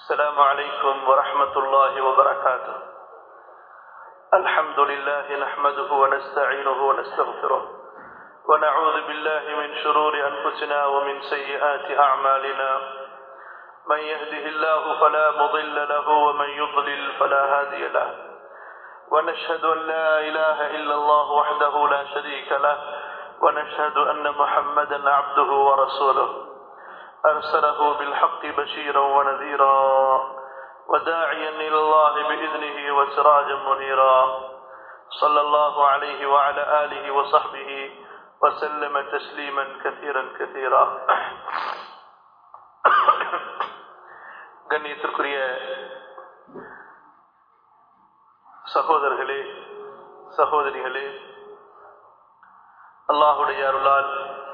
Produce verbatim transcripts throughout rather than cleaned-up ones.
السلام عليكم ورحمة الله وبركاته. الحمد لله نحمده ونستعينه ونستغفره ونعوذ بالله من شرور أنفسنا ومن سيئات أعمالنا. من يهده الله فلا مضل له ومن يضلل فلا هادي له. ونشهد أن لا إله إلا الله وحده لا شريك له ونشهد أن محمدا عبده ورسوله أرسله بالحق بشيرا ونذيرا وداعيا إلى الله بإذنه وسراجا منيرا. صلى الله عليه وعلى آله وصحبه وسلم تسليما كثيرا كثيرا. கண்ணியத்திற்குரிய சகோதரர்களே, சகோதரிகளே, அல்லாஹுடைய அருளால்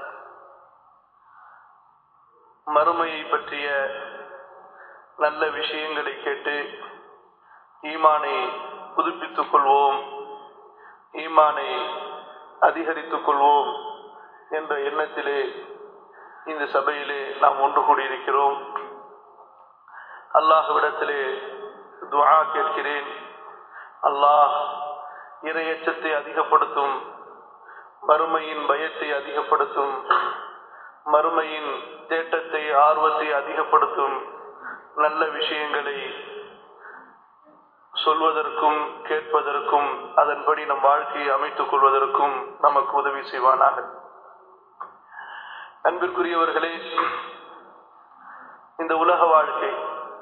மறுமையை பற்றிய நல்ல விஷயங்களை கேட்டு ஈமானை புதுப்பித்துக் கொள்வோம், ஈமானை அதிகரித்துக் கொள்வோம் என்ற எண்ணத்திலே இந்த சபையிலே நாம் ஒன்று கூடியிருக்கிறோம். அல்லாஹ்விடத்திலே துஆ கேட்கிறேன். அல்லாஹ் இறையச்சத்தை அதிகப்படுத்தும், மறுமையின் பயத்தை அதிகப்படுத்தும், மறுமையின் தேட்டத்தை ஆர்வத்தை அதிகப்படுத்தும் நல்ல விஷயங்களை சொல்வதற்கும் கேட்பதற்கும் அதன்படி நம் வாழ்க்கையை அமைத்துக் கொள்வதற்கும் நமக்கு உதவி செய்வானாக. அன்பிற்குரியவர்களே, இந்த உலக வாழ்க்கை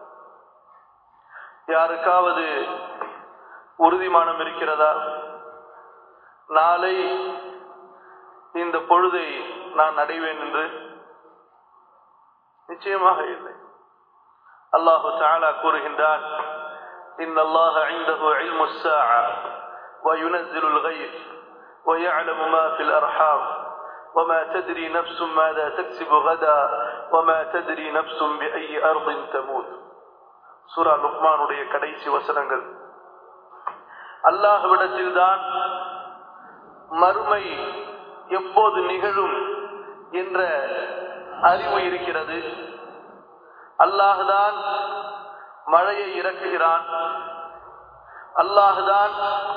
யாருக்காவது உறுதிமானம் இருக்கிறதா? நாளை இந்த பொழுதை நான் அடைவேன் என்று நிச்சயமாக இல்லை. அல்லாஹு தஆலா கூறுகின்றான், இன்னல்லாஹ இன்தஹு இல்முஸ் ஸாஅ வ யுனஸ்ஸிலுல் கைஸ் வ يعلم ما في الارحام وما تدري نفس ماذا تكسب غدا وما تدري نفس بأي أرض تموت. சூரா லுக்மானுடைய கடைசி வசனங்கள். அல்லாஹ்விடத்தில்தான் மறுமை எப்போது நிகழும் என்ற அறிவு இருக்கிறது. அல்லாஹ்தான் மழையை இறக்குகிறான். அல்லாஹ்தான்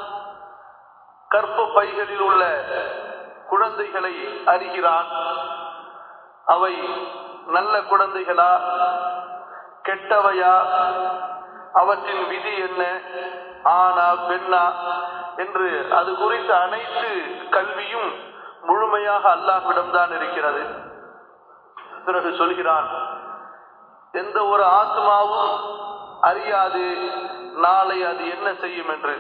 கற்ப பைகளில் உள்ள குழந்தைகளை அறிகிறான். அவை நல்ல குழந்தைகளா கெட்டவையா, அவற்றின் விதி என்ன, ஆனா பெண்ணா என்று அது குறித்த அனைத்து கல்வியும் முழுமையாக அல்லாஹ்விடம்தான் இருக்கிறது. பிறகு சொல்கிறான், எந்த ஒரு ஆத்மாவும் அறியாது நாளை அது என்ன செய்யும் என்று.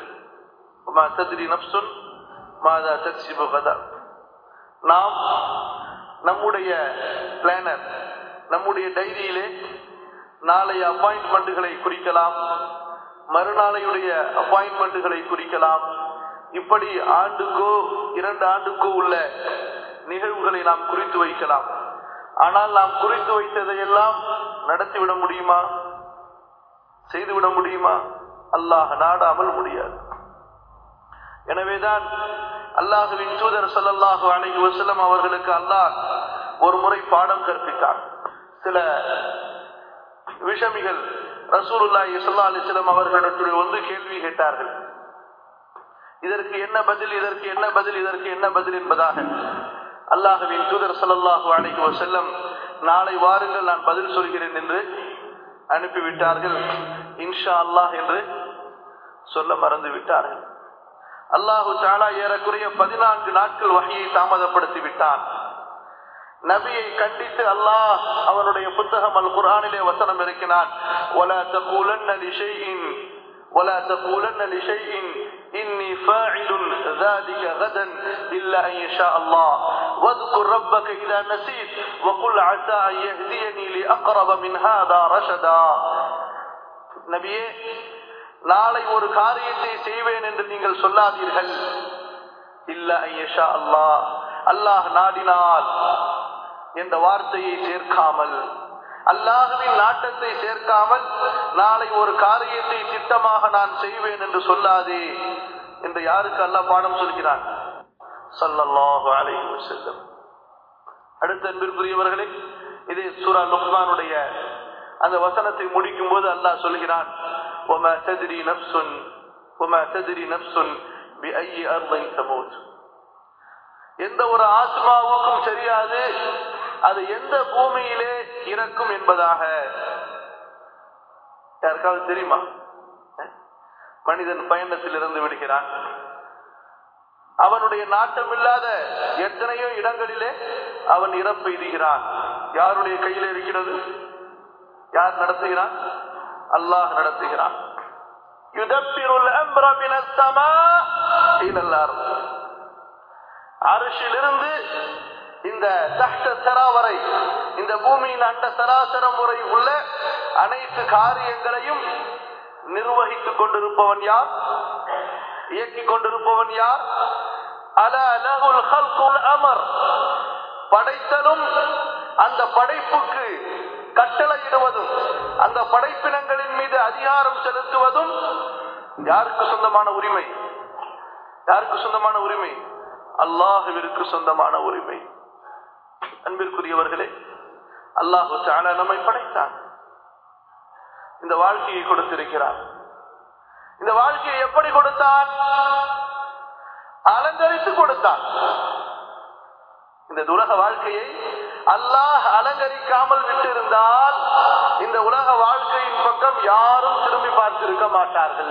நாம் நம்முடைய பிளானர், நம்முடைய டைரியிலே நாளைய அப்பாயின்மெண்ட்டுகளை குறிக்கலாம், மறுநாளையுடைய அப்பாயின்மெண்ட்டுகளை குறிக்கலாம். இப்படி ஆண்டுக்கோ இரண்டு ஆண்டுக்கோ உள்ள நிகழ்வுகளை நாம் குறித்து வைக்கலாம். ஆனால் நாம் குறித்து வைத்ததையெல்லாம் நடத்திவிட முடியுமா? செய்துவிட முடியுமா? அல்லாஹ் நாடாமல் முடியாது. எனவேதான் அல்லாஹ்வின் தூதர் ஸல்லல்லாஹு அலைஹி வஸல்லம் அவர்களுக்கு அல்லாஹ் ஒரு முறை பாடம் கற்பித்தார். சில விஷமிகள் ரசூலுல்லாஹி ஸல்லல்லாஹு அலைஹி வஸல்லம் அவர்களிடத்தில் வந்து கேள்வி கேட்டார்கள். இதற்கு என்ன பதில், இதற்கு என்ன பதில், இதற்கு என்ன பதில் என்பதாக. அல்லாஹ்வின் தூதர் ஸல்லல்லாஹு அலைஹி வஸல்லம் நாளை வாருங்கள் நான் பதில் சொல்கிறேன் என்று அனுப்பிவிட்டார்கள். இன்ஷா அல்லாஹ் என்று சொல்ல மறந்து விட்டார்கள். அல்லாஹு தஆலா ஏறக்குறைய பதினான்கு நாட்கள் வஹ்யை தாமதப்படுத்தி விட்டான். நபியை கண்டித்து அல்லாஹ் அவனுடைய புத்தகம் அல் குர்ஆனிலே வசனம் இருக்கிறான், வலா தகூலன்ன லிஷைஇன் வலா தகூலன்ன லிஷைஇன் இன்னி ஃபாஇலுன் ذلك غدا الا ان يشاء الله واذكر ربك اذا نسيت وقل عسى ان يهديني لاقرب من هذا رشدا. நபியே, நாளை ஒரு காரியத்தை செய்வேன் என்று நீங்கள் சொல்லாதீர்கள். இல்லா அன் யஷா அல்லாஹ், அல்லாஹ் நாடினால் என்ற வார்த்தையை சேர்க்காமல், அல்லாஹ்வின் நாட்டத்தை சேர்க்காமல் நாளை ஒரு காரியத்தை திட்டமாக நான் செய்வேன் என்று சொல்லாதே என்று யாருக்கு அல்லாஹ் பாடம் சொல்கிறான்? ஸல்லல்லாஹு அலைஹி வஸல்லம். அடுத்த அன்பிற்குரியவர்களே, இதே சூரா லுக்மானுடைய அந்த வசனத்தை முடிக்கும் போது அல்லாஹ் சொல்கிறான், وَمَا تَدْرِي نَفْسٌ وَمَا تَدْرِي نَفْسٌ بِأَيِّ أَرْضٍ تَمُوتُ. எந்த ஒரு ஆத்மாவுக்கும் தெரியாது அது எந்த பூமியிலே இறக்கும் என்பதாக. யாருக்காவது தெரியுமா? மனிதன் பயணத்தில் இருந்து விடுகிறான். அவனுடைய நாட்டம் இல்லாத எத்தனையோ இடங்களிலே அவன் இறப்பு எய்துகிறான். யாருடைய கையில் இருக்கிறது? யார் நடத்துகிறான்? அல்லாஹ் நடத்துகிறான். யுதப்பிருல் அம்ர மினஸ் ஸமா இலல் அர்த். அர்ஷிலிருந்து இந்த தஹ்த ஸரா வரை, இந்த பூமியின் அண்ட சராசரம் வரை உள்ள அனைத்து காரியங்களையும் நிர்வகித்துக் கொண்டிருப்பவன் யார்? இயக்கிக் கொண்டிருப்பவன் யார்? அலா லஹுல் கல்குல் அமர். படைத்தலும் அந்த படைப்புக்கு கட்டளையிடுவதும் அந்த படைப்பினங்களின் மீது அதிகாரம் செலுத்துவதும் யாருக்கு சொந்தமான உரிமை? யாருக்கு சொந்தமான உரிமை? அல்லாஹ்விற்கு சொந்தமான உரிமை. அன்பிற்குரியவர்களே, அல்லாஹ் தஆலா நம்மை படைத்தான், இந்த வாழ்க்கையை கொடுத்திருக்கிறார். இந்த வாழ்க்கையை எப்படி கொடுத்தான்? அலங்கரித்து கொடுத்தான். இந்த உலக வாழ்க்கையை அல்லாஹ் அலங்கரிக்காமல் விட்டிருந்தால் இந்த உலக வாழ்க்கையின் பக்கம் யாரும் திரும்பி பார்த்திருக்க மாட்டார்கள்.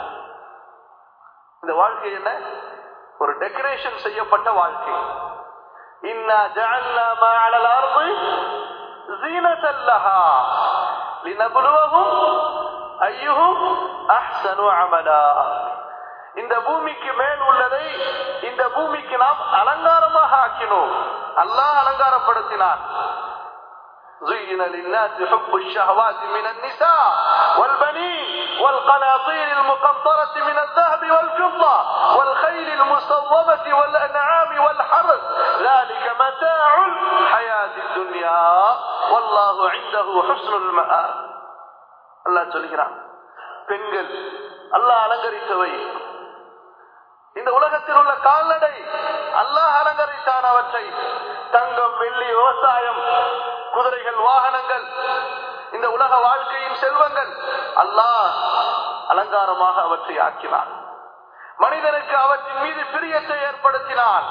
இந்த வாழ்க்கை என்ன? ஒரு டெக்கரேஷன் செய்யப்பட்ட வாழ்க்கை. இன்னா ஜஅல்னா மா அலல் அர்தி ஸீனத்தல் லஹா லினப்லுவஹும் அய்யுஹும் அஹ்ஸனு அமலா. இந்த பூமிக்கு மேல் உள்ளதை இந்த பூமிக்கு நாம் அலங்காரமாக ஆக்கினோம். அல்லாஹ் அலங்காரப்படுத்தினார். زين للناس حب الشهوات من النساء والبنين والقناطير المقنطرة من الذهب والفضة والخيل المصومة والأنعام والحرث ذلك متاع الحياة الدنيا والله عنده حسن المآب. அல்லாஹ் சொல்கிறான், பெண்கள் அல்லாஹ் அலங்கரித்தவை. இந்த உலகத்தில் உள்ள கால்நடை அல்லாஹ் அலங்கரித்தான் அவற்றை. தங்கம், வெள்ளி, விவசாயம், குதிரைகள், வாகனங்கள், இந்த உலக வாழ்க்கையின் செல்வங்கள் அல்லாஹ் அலங்காரமாக அவற்றை ஆக்கினான். மனிதனுக்கு அவற்றின் மீது பிரியத்தை ஏற்படுத்தினான்.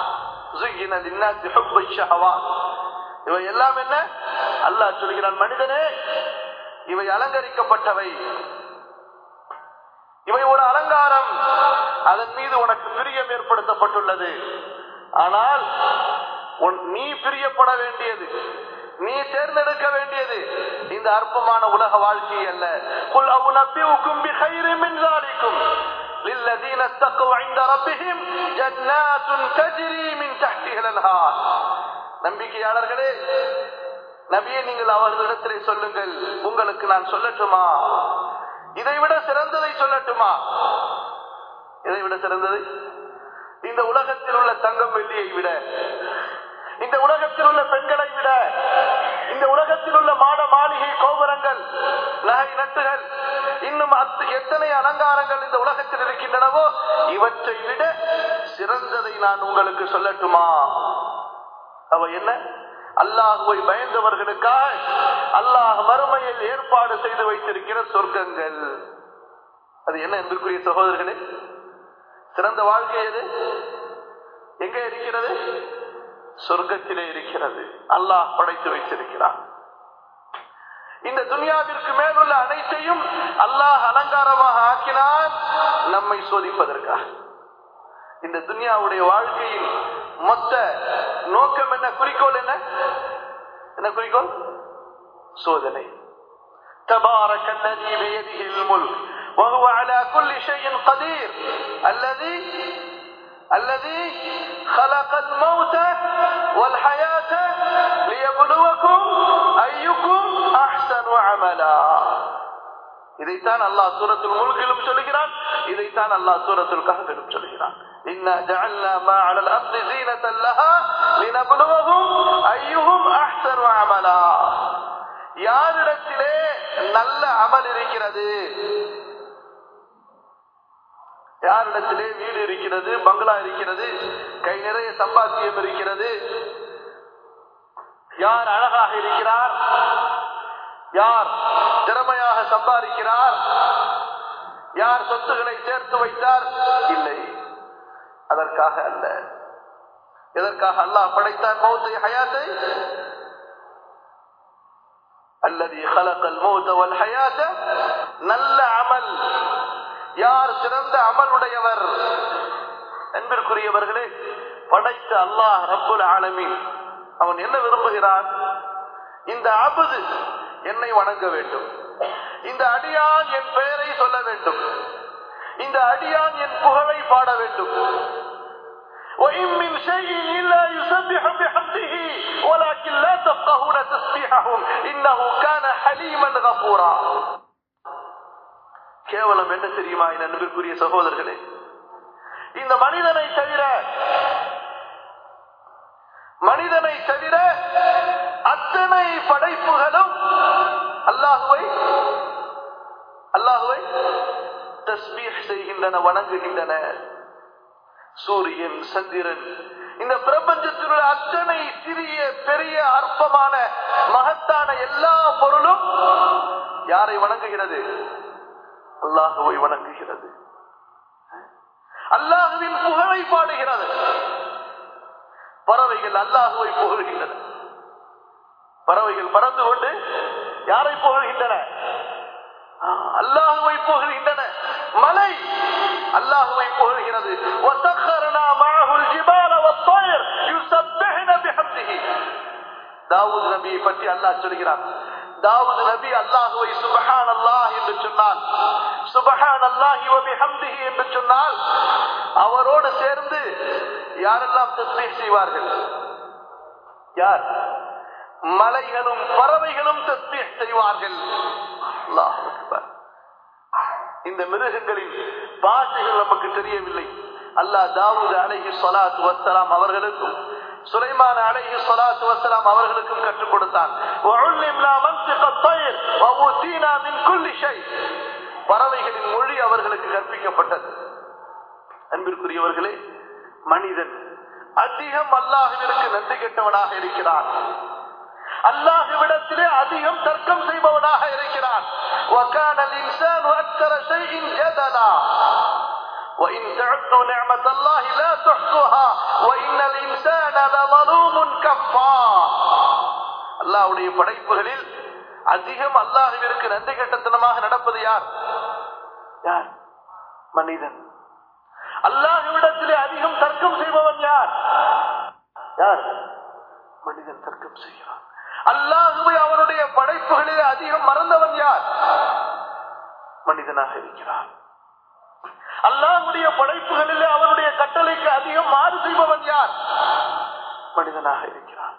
இவை எல்லாம் என்ன? அல்லாஹ் சொல்கிறான், மனிதனே இவை அலங்கரிக்கப்பட்டவை, இவை ஒரு அலங்காரம், அதன் மீது உனக்கு பிரியம் ஏற்படுத்தப்பட்டுள்ளது. ஆனால் நீ பிரியப்பட வேண்டியது, நீ தேர்ந்தெடுக்க வேண்டியது இந்த அற்பமான உலக வாழ்க்கை அல்ல. குல் அவுனபிஉகும் பிகைரின் மின் ஸாலிகும் லில்லதீன தக்வ இன்த ரப்பிஹிம் ஜன்னாத்துன் தஜ்ரி மின் தஹ்திஹல் அன்ஹார். நம்பிக்கையாளர்களே, நபியே நீங்கள் அவர்களிடத்திலே சொல்லுங்கள், உங்களுக்கு நான் சொல்லட்டுமா? இதைவிட சிறந்ததை சொல்லட்டுமா? இதைவிட சிறந்தது? இந்த உலகத்தில் உள்ள தங்கம் வெள்ளியை விட, இந்த உலகத்தில் உள்ள பெண்களை விட, இந்த உலகத்தில் உள்ள மாட மாளிகை, கோபுரங்கள், நகை நட்டுகள், இன்னும் எத்தனை அலங்காரங்கள் இந்த உலகத்தில் இருக்கின்றனவோ இவற்றை விட சிறந்ததை நான் உங்களுக்கு சொல்லட்டுமா? அவ என்ன? அல்லாஹுவை பயந்தவர்களுக்காக அல்லாஹ் மறுமையில் ஏற்பாடு செய்து வைத்திருக்கிற சொர்க்கங்கள். அது என்ன என்பதற்குரிய சகோதரர்களே? சிறந்த வாழ்க்கை எது? எங்கே இருக்கிறது? சொர்க்கத்திலே இருக்கிறது. அல்லாஹ் படைத்து வைத்திருக்கிறான். இந்த துனியாவிற்கு மேலுள்ள அனைத்தையும் அல்லாஹ் அலங்காரமாக ஆக்கினான் நம்மை சோதிப்பதற்காக. இந்த துனியாவுடைய வாழ்க்கையின் மொத்த நோக்கம் என்ன? குறிக்கோள் என்ன? என்ன குறிக்கோள்? சோதனை. تبارك الذي بيده الملك وهو على كل شيء قدير الذي الذي خلق الموت والحياة ليبلوكم أيكم أحسن عملا. இதைத்தான் அல்லாஹ் சூரத்துல் முல்கிலும் சொல்கிறான், இதைத்தான் அல்லாஹ் சூரத்துல் கஹ்ஃபிலும் சொல்கிறான். இன்னா ஜஅல்னா மா அலல் அர்தி ஸீனத்தல் லஹா லினப்லுவஹும் அய்யுஹும் அஹ்ஸனு அமலா. யாரிடத்திலே நல்ல அமல் இருக்கிறது, யாரிடத்திலே வீடு இருக்கிறது, பங்களா இருக்கிறது, கை நிறைய சம்பாத்தியம் இருக்கிறது, யார் அழகாக இருக்கிறார், யார் திறமையாக சம்பாதிக்கிறார், யார் சொத்துக்களை சேர்த்து வைத்தார்? இல்லை, அதற்காக அல்ல. எதற்காக அல்லாஹ் படைத்தான் மௌத்தை ஹயாத்தை? அல்லதி خلقல் மௌத வல் ஹயாத, நல்ல அமல். யார் சிறந்த அமலுடையவர்? அன்பிற்குரியவர்களே, படைத்த அல்லாஹ் ரப்புல் ஆலமீன் அவன் என்ன விரும்புகிறான்? இந்த அபது என்னை வணங்க வேண்டும், இந்த அடியான் என் பெயரை சொல்ல வேண்டும், இந்த அடியான் என் புகழை பாட வேண்டும். وَإِن مِّن شَيْءٍ إِلَّا يُسَبِّحُ بِحَمْدِهِ وَلَكِن لَّا تَفْقَهُونَ تَسْبِيحَهُمْ إِنَّهُ كَانَ حَلِيمًا غَفُورًا. கேவலம் என்ன தெரியுமா என் அன்பிற்குரிய சகோதரர்களே? இந்த மனிதனை தவிர மனிதனை தவிர அத்தனை படைப்புகளும் அல்லாஹுவை அல்லாஹுவை தஸ்பீஹ் செய்கின்றன, வணங்குகின்றன. சூரியன், சந்திரன், இந்த பிரபஞ்சத்தில் உள்ள அத்தனை சிறிய பெரிய அற்பமான மகத்தான எல்லா பொருளும் யாரை வணங்குகிறது? அல்லாஹுவை வணங்குகிறது. அல்லாஹுவின் புகழை பாடுகிறது. பறவைகள் அல்லாஹுவை புகழ்கின்றன. பறவைகள் பறந்து கொண்டு யாரை புகழ்கின்றன? அல்லாஹுவை புகழ்கின்றன. மலை அல்லாஹுவை புகழ்கிறது. وَسَخَّرْنَا مَعَهُ الْجِبَالَ وَالطَّيْرَ يُسَبِّحْنَ بِحَمْدِهِ. தாவூத் நபியை பற்றி அல்லாஹ் சொல்கிறார். தாவூத் நபி அல்லாஹுவை சுப்ஹானல்லாஹ் என்று சொன்னால், சுப்ஹானல்லாஹி வ பிஹம்திஹி என்று சொன்னால், அவரோடு சேர்ந்து யாரெல்லாம் தஸ்பீஹ் செய்வார்கள்? யார்? மலைகளும் பறவைகளும் தஸ்பீஹ் செய்வார்கள். அல்லாஹ் அக்பர். இந்த மிருகங்களின் பாஷைகள் நமக்கு தெரியவில்லை. அல்லாஹ் தாவூத் அலைஹி ஸலாத்து வஸ்ஸலாம் அவர்களுக்கும் சுலைமான் அலைஹி ஸலாத்து வஸ்ஸலாம் அவர்களுக்கும் கற்றுக் கொடுத்தான். வஉல்லிம்னா மன்திகத் தைர் வஊதீனா மின் குல்லி ஷை. பறவைகளின் மொழி அவர்களுக்கு கற்பிக்கப்பட்டது. அன்பிற்குரியவர்களே, மனிதன் அதிகம் அல்லாஹ்விற்கு நன்றி கெட்டவனாக இருக்கிறான். அல்லாஹ்விடத்திலே அதிகம் தர்க்கம் செய்பவனாக இருக்கிறான். وَكَانَ الْإِنسَانُ أَكْثَرَ شَيْءٍ جَدَلًا وَإِن تَعُدُّوا نِعْمَةَ اللَّهِ لَا تُحْصُوهَا وَإِنَّ الْإِنسَانَ لَظَلُومٌ كَفَّارٌ. அல்லாஹ்வுடைய படைப்புகளில் அதிகம் அல்லாஹ்விற்கு நன்றி கெட்டத்தனமாக நடப்பது யார்? யார்? மனிதன். அல்லாஹ்விடத்திலே அதிகம் தர்க்கம் செய்பவன் யார்? யார்? மனிதன் தர்க்கம் செய்கிறான். அல்லாஹ்வை அவனுடைய படைப்புகளிலே அதிகம் மறந்தவன் யார்? மனிதனாக இருக்கிறான். அல்லாஹ்வுடைய படைப்புகளிலே அவனுடைய கட்டளைக்கு அதிகம் மாறு செய்பவன் யார்? மனிதனாக இருக்கிறான்.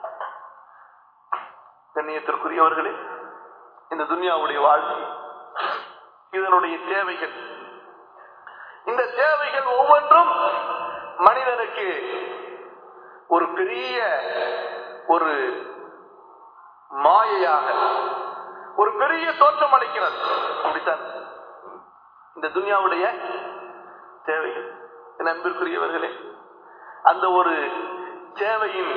கண்ணியத்திற்குரியவர்களே, இந்த துன்யாவுடைய வாழ்க்கை, இதனுடைய தேவைகள், இந்த தேவைகள் ஒவ்வொன்றும் மனிதனுக்கு ஒரு பெரிய ஒரு மாயையாக ஒரு பெரிய தோற்றம் அளிக்கிறது. அப்படித்தான் இந்த துன்யாவுடைய தேவைகள். என் அன்பிற்குரியவர்களே, அந்த ஒரு தேவையின்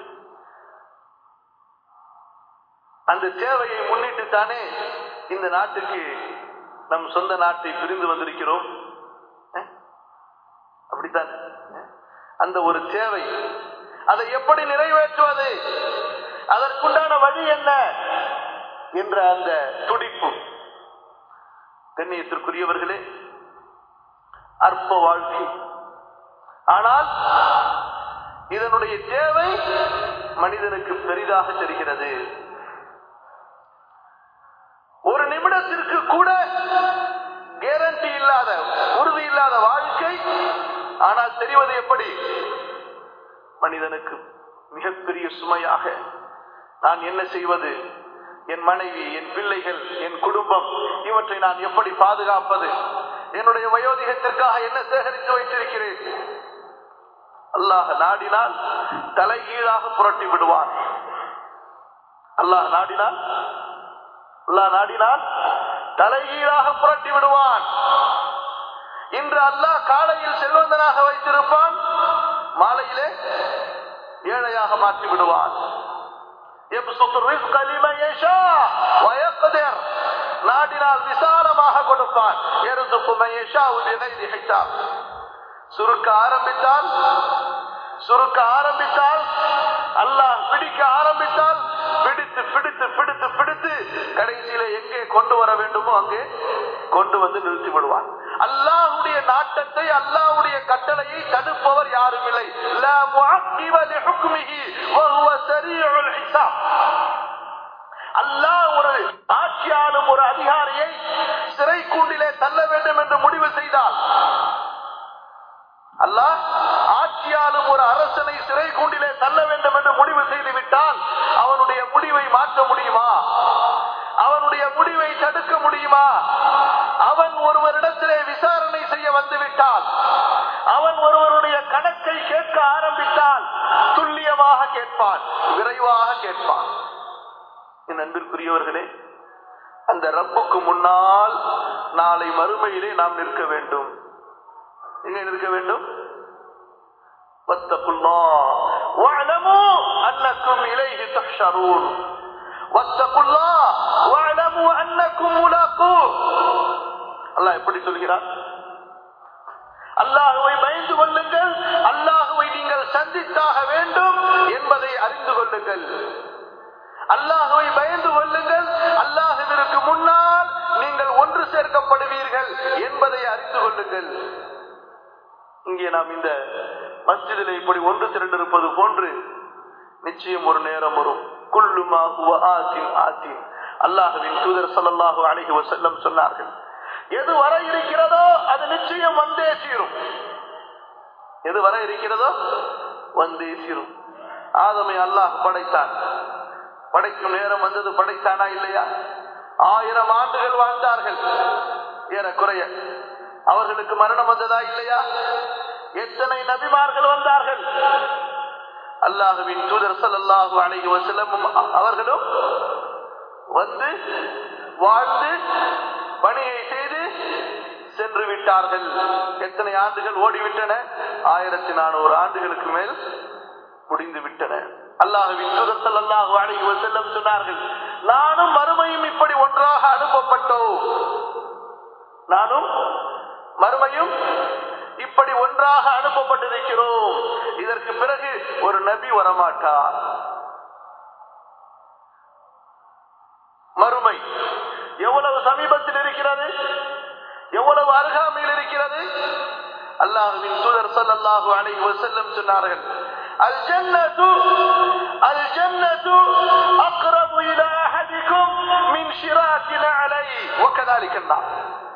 அந்த தேவையை முன்னிட்டு தானே இந்த நாட்டுக்கு நம் சொந்த நாட்டை பிரிந்து வந்திருக்கிறோம். அப்படித்தான் அந்த ஒரு தேவை, அதை எப்படி நிறைவேற்றுவது, அதற்குண்டான வழி என்ன என்ற அந்த துடிப்பு. கண்ணியத்திற்குரியவர்களே, அற்ப வாழ்க்கை, ஆனால் இதனுடைய தேவை மனிதனுக்கு பெரிதாக தெரிகிறது. ஒரு நிமிடத்திற்கு கூட கேரண்டி இல்லாத, உறுதி இல்லாத வாழ்க்கை, ஆனால் தெரிவது எப்படி? மனிதனுக்கு மிகப்பெரிய சுமையாக, நான் என்ன செய்வது, என் மனைவி, என் பிள்ளைகள், என் குடும்பம், இவற்றை நான் எப்படி பாதுகாப்பது, என்னுடைய வயோதிகத்திற்காக என்ன சேகரித்து வைத்திருக்கிறேன். அல்லாஹ் நாடினால் தலைகீழாக புரட்டி விடுவான். அல்லாஹ் நாடினால் அல்லாஹ் நாடினால் தலைகீழாக புரட்டி விடுவான். இன்று அல்லாஹ் காலையில் செல்வந்தனாக வைத்திருப்பான், மாலையிலே ஏழையாக மாற்றி விடுவான். நாடினால் விசாலமாக கொடுப்பான். சுருக்க ஆரம்பித்தால் சுருக்க ஆரம்பித்தால் அல்லாஹ் பிடிக்க ஆரம்பித்தால் பிடித்து பிடித்து பிடித்து பிடித்து கடைசியில எங்கே கொண்டு வர வேண்டுமோ அங்கே கொண்டு வந்து நிறுத்தி விடுவான். அல்லாஹ்வுடைய நாட்டத்தை அல்லாஹ்வுடைய கட்டளையை தடுப்பவர் யாரும் இல்லை. லா முஅக்கிப லிஹுக்மிஹி வஹுவ ஸரீஉல் ஹிசாப். அல்லாஹ் ஒரு ஆட்சியாளர் ஒரு அதிகாரியை சிறை கூண்டிலே தள்ள வேண்டும் என்று முடிவு செய்தால், அல்லாஹ் ஆட்சியாளர் ஒரு அரசனை சிறை கூண்டிலே தள்ள வேண்டும் என்று முடிவு செய்து விட்டால் அவனுடைய முடிவை மாற்ற முடியுமா? அவனுடைய முடிவை தடுக்க முடியுமா? அவன் ஒருவரிடத்திலே விசாரணை செய்ய வந்துவிட்டால், அவன் ஒருவருடைய கணக்கை கேட்க ஆரம்பித்தால் துல்லியமாக கேட்பான், விரைவாக கேட்பான். என் அன்பிற்குரியவர்களே, அந்த ரப்புக்கு முன்னால் நாளை மறுமையிலே நாம் நிற்க வேண்டும். எங்க நிற்க வேண்டும்? வத்தகுல்லாஹ் வஅலமு அன்னக்கும் இலைஹி துஹ்ஷரூன். வத்தகுல்லாஹ் வஅலமு அன்னக்கும் முலாக்கூ. அல்லாஹ் எப்படி சொல்கிறார்? அல்லாஹ்வை பயந்து கொள்ளுங்கள், அல்லாஹ்வை நீங்கள் சந்தித்தாக வேண்டும் என்பதை அறிந்து கொள்ளுங்கள். அல்லாஹ்வை பயந்து கொள்ளுங்கள், அல்லாஹ்விற்கு முன்னால் நீங்கள் ஒன்று சேர்க்கப்படுவீர்கள் என்பதை அறிந்து கொள்ளுங்கள். இங்கே நாம் இந்த மஸ்ஜிதிலே இப்படி ஒன்று திரண்டிருப்பது போன்று நிச்சயம் ஒரு நேரம் வரும். குல்லுமா ஹுவ ஆத்தின் ஆத்தின். அல்லாஹ்வின் தூதர் ஸல்லல்லாஹு அலைஹி வஸல்லம் சொன்னார்கள், எது வர இருக்கிறதோ அது நிச்சயம் வந்தே தீரும். எது வர இருக்கிறதோ வந்தே தீரும். ஆதமை அல்லாஹ் படைத்தான். படைக்கும் நேரம் வந்தது. படைத்தானா இல்லையா? ஆயிரம் ஆண்டுகள் வாழ்ந்தார்கள் ஏறக்குறைய. அவர்களுக்கு மரணம் வந்ததா இல்லையா? எத்தனை நபிமார்கள் வந்தார்கள். அல்லாஹ்வின் தூதர் ஸல்லல்லாஹு அலைஹி வஸல்லம் அவர்களும் வந்து வாழ்ந்து பணியை செய்து சென்று விட்டார்கள். எத்தனை ஆண்டுகள் ஓடிவிட்டன? ஆயிரத்தி நானூறு ஆண்டுகளுக்கு மேல் முடிந்து விட்டன. அல்லாஹ்வின் தூதர் ஸல்லல்லாஹு அலைஹி வஸல்லம் சொன்னார்கள், நானும் மறுமையும் இப்படி ஒன்றாக அனுப்பப்பட்டோம். நானும் மறுமையும் இப்படி ஒன்றாக அனுப்பப்பட்டிருக்கிறோம். இதற்கு பிறகு ஒரு நபி வரமாட்டார். மறுமை எவ்வளவு சமீபத்தில் இருக்கிறது, எவ்வளவு அருகாமையில் இருக்கிறது. அல்லாஹ்வின் தூதர் ஸல்லல்லாஹு அலைஹி வஸல்லம் சொன்னார்கள், அல் ஜன்னத்து அல் ஜன்னத்து அக்ரபு இலா அஹதிக்கும் மின் ஷிராக்கின் அலைஹி வகதாலிக அன்னார்.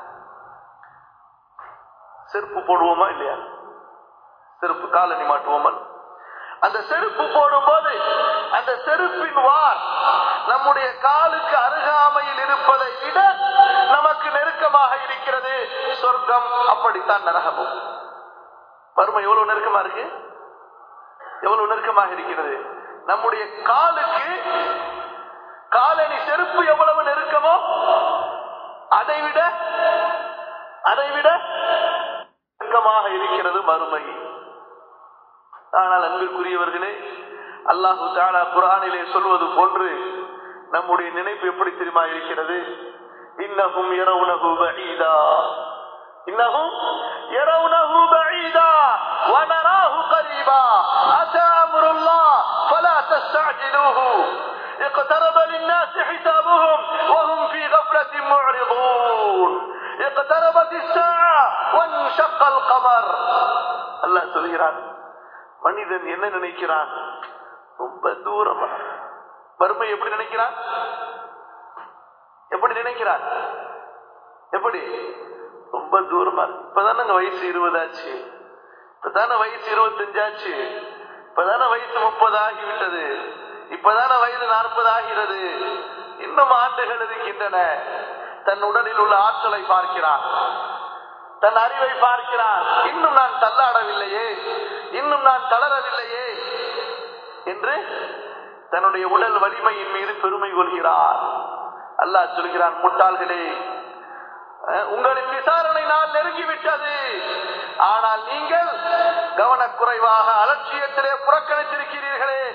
செருப்பு போடுவோமா இல்லையா? செருப்பு காலணி மாட்டுவோமா? அந்த செருப்பு போடும் போது அந்த செருப்பின் வார் நம்முடைய காலுக்கு அருகாமையில் இருப்பதை விட நமக்கு நெருக்கமாக இருக்கிறது சொர்க்கம். அப்படித்தான் நரகமும். மறுமை எவ்வளவு நெருக்கமா இருக்கு, எவ்வளவு நெருக்கமாக இருக்கிறது. நம்முடைய காலுக்கு காலணி செருப்பு எவ்வளவு நெருக்கமோ அதை விட அதை விட நெருக்கமாக இருக்கிறது மறுமை. ஆனால் அன்பிற்குரியவர்களே, அல்லாஹு தஆலா குர்ஆனிலே சொல்வது போன்று நம்முடைய நினைப்பு எப்படி தெரியுமா இருக்கிறது? இன்னஹும் யரவுனஹு பஈதா இன்னஹும் யரவுனஹு பஈதா வ நராஹு கரீபா அத்தா அம்ருல்லாஹ் ஃபலா தஸ்தஅஜிலூஹு اقترب للناس حسابهم وهم في غفلة معرضون اقتربت الساعة وانشق القمر. அல்லாஹ் சொல்கிறான், மனிதன் என்ன நினைக்கிறான்? ரொம்ப தூரமா. மறுமை எப்படி நினைக்கிறான்? எப்படி நினைக்கிறான்? எப்படி? ரொம்ப தூரமா. இப்பதானங்க வயசு இருபதாச்சு, இப்பதான வயசு இருபத்தஞ்சாச்சு, இப்பதான வயசு முப்பது ஆகிவிட்டது, இப்பதான வயது நாற்பது ஆகிறது, இன்னும் ஆண்டுகள் இருக்கின்றன. தன் உடலில் உள்ள ஆற்றலை பார்க்கிறான், தன் அறிவை பார்க்கிறான். இன்னும் நான் தள்ளாடவில்லையே, இன்னும் நான் தளரவில்லையே என்று தன்னுடைய உடல் வலிமையின் மீது பெருமை கொள்கிறார். அல்லாஹ் சொல்கிறான், முட்டாள்களே, உங்களின் விசாரணை நாள் நெருங்கிவிட்டது. ஆனால் நீங்கள் கவனக்குறைவாக அலட்சியத்திலே புறக்கணித்திருக்கிறீர்களே.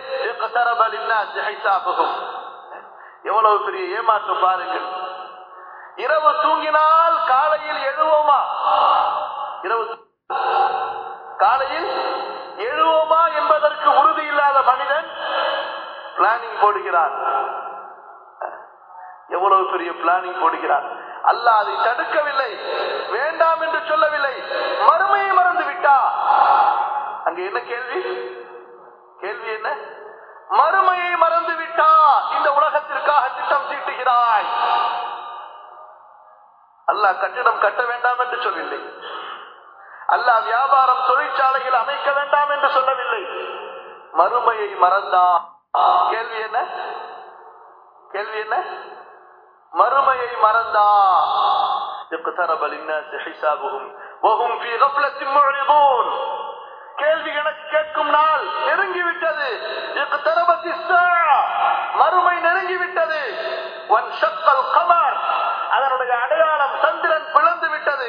எவ்வளவு பெரிய ஏமாற்றம் பாருங்கள். இரவு தூங்கினால் காலையில் எழுவோமா? இரவு காலையில் எழுவோமா என்பதற்கு உறுதி இல்லாத மனிதன் பிளானிங் போடுகிறார். எவ்வளவு பெரிய பிளானிங் போடுகிறார். அல்லாஹ் அதை தடுக்கவில்லை, வேண்டாம் என்று சொல்லவில்லை, மறுமையை மறந்து விட்டா. அங்க என்ன கேள்வி? கேள்வி என்ன? மறுமையை மறந்து விட்டா. இந்த உலகத்திற்காக திட்டம் தீட்டுகிறாய். அல்லாஹ் கட்டிடம் கட்ட வேண்டாம் என்று சொல்லவில்லை. அல்லாஹ் வியாபாரம் தொழிற்சாலைகள் அமைக்க வேண்டாம் என்று சொல்லவில்லை. மறுமையை மறந்தா. கேள்வி என்ன? கேள்வி என்ன? மறுமையை மறந்தா. கேள்வி கணக்கு கேட்கும் நாள் நெருங்கிவிட்டது. மறுமை நெருங்கிவிட்டது. அதனுடைய அடையாளம் சந்திரன் பிளந்து விட்டது.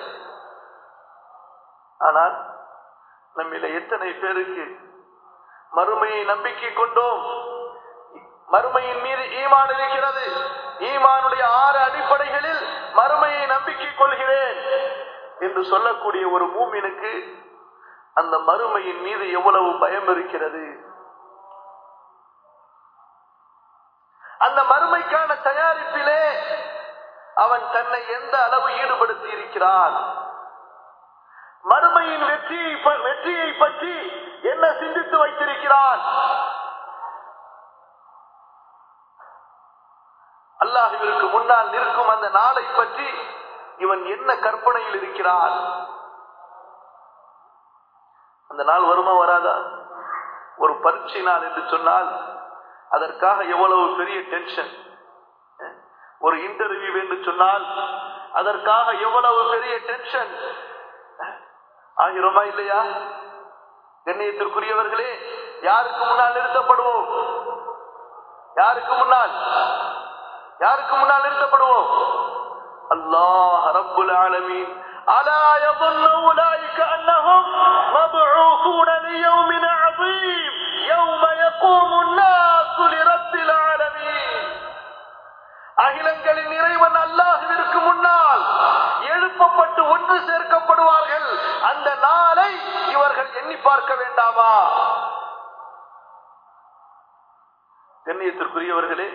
ஆனால் நம்மில எத்தனை பேருக்கு மறுமையை நம்பிக்கை கொண்டோம்? மறுமையின் மீது ஈமான் இருக்கிறது. ஈமானுடைய ஆறு அடிப்படைகளில் மறுமையை நம்பிக்கை கொள்கிறேன் என்று சொல்லக்கூடிய ஒரு மூமினுக்கு அந்த மறுமையின் மீது எவ்வளவு பயம் இருக்கிறது? அந்த மறுமைக்கான தயாரிப்பிலே அவன் தன்னை எந்த அளவு ஈடுபடுத்தி இருக்கிறான்? மறுமையின் வெற்றியை வெற்றியை பற்றி என்ன சிந்தித்து வைத்திருக்கிறான்? அல்லாஹ்விற்கு முன்னால் நிற்கும் அந்த நாளை பற்றி இவன் என்ன கற்பனையில் இருக்கிறான்? அந்த நாள் வருமா வராதா? ஒரு பரீட்சை நாள் என்று சொன்னால் அதற்காக எவ்வளவு பெரிய டென்ஷன். ஒரு இன்டர்வியூ என்று சொன்னால் அதற்காக எவ்வளவு பெரிய டென்ஷன் ஆகிறோமா இல்லையா? கண்ணியத்திற்குரியவர்களே, யாருக்கு முன்னால் நிறுத்தப்படுவோம்? யாருக்கு முன்னால் யாருக்கு முன்னால் நிறுத்தப்படுவோம்? அல்லாஹ் ரப்புல் ஆலமீன். அலா யظن أولئك أنهم مبعوثون ليوم عظيم يوم يقوم الناس لرب العالمين. அகிலங்களின் இறைவன் அல்லாஹ்விற்கு முன்னால் எழுப்பப்பட்டு ஒன்று சேர்க்கப்படுவார்கள். அந்த நாளை இவர்கள் எண்ணி பார்க்க வேண்டாமா? கண்ணியத்திற்குரியவர்களே,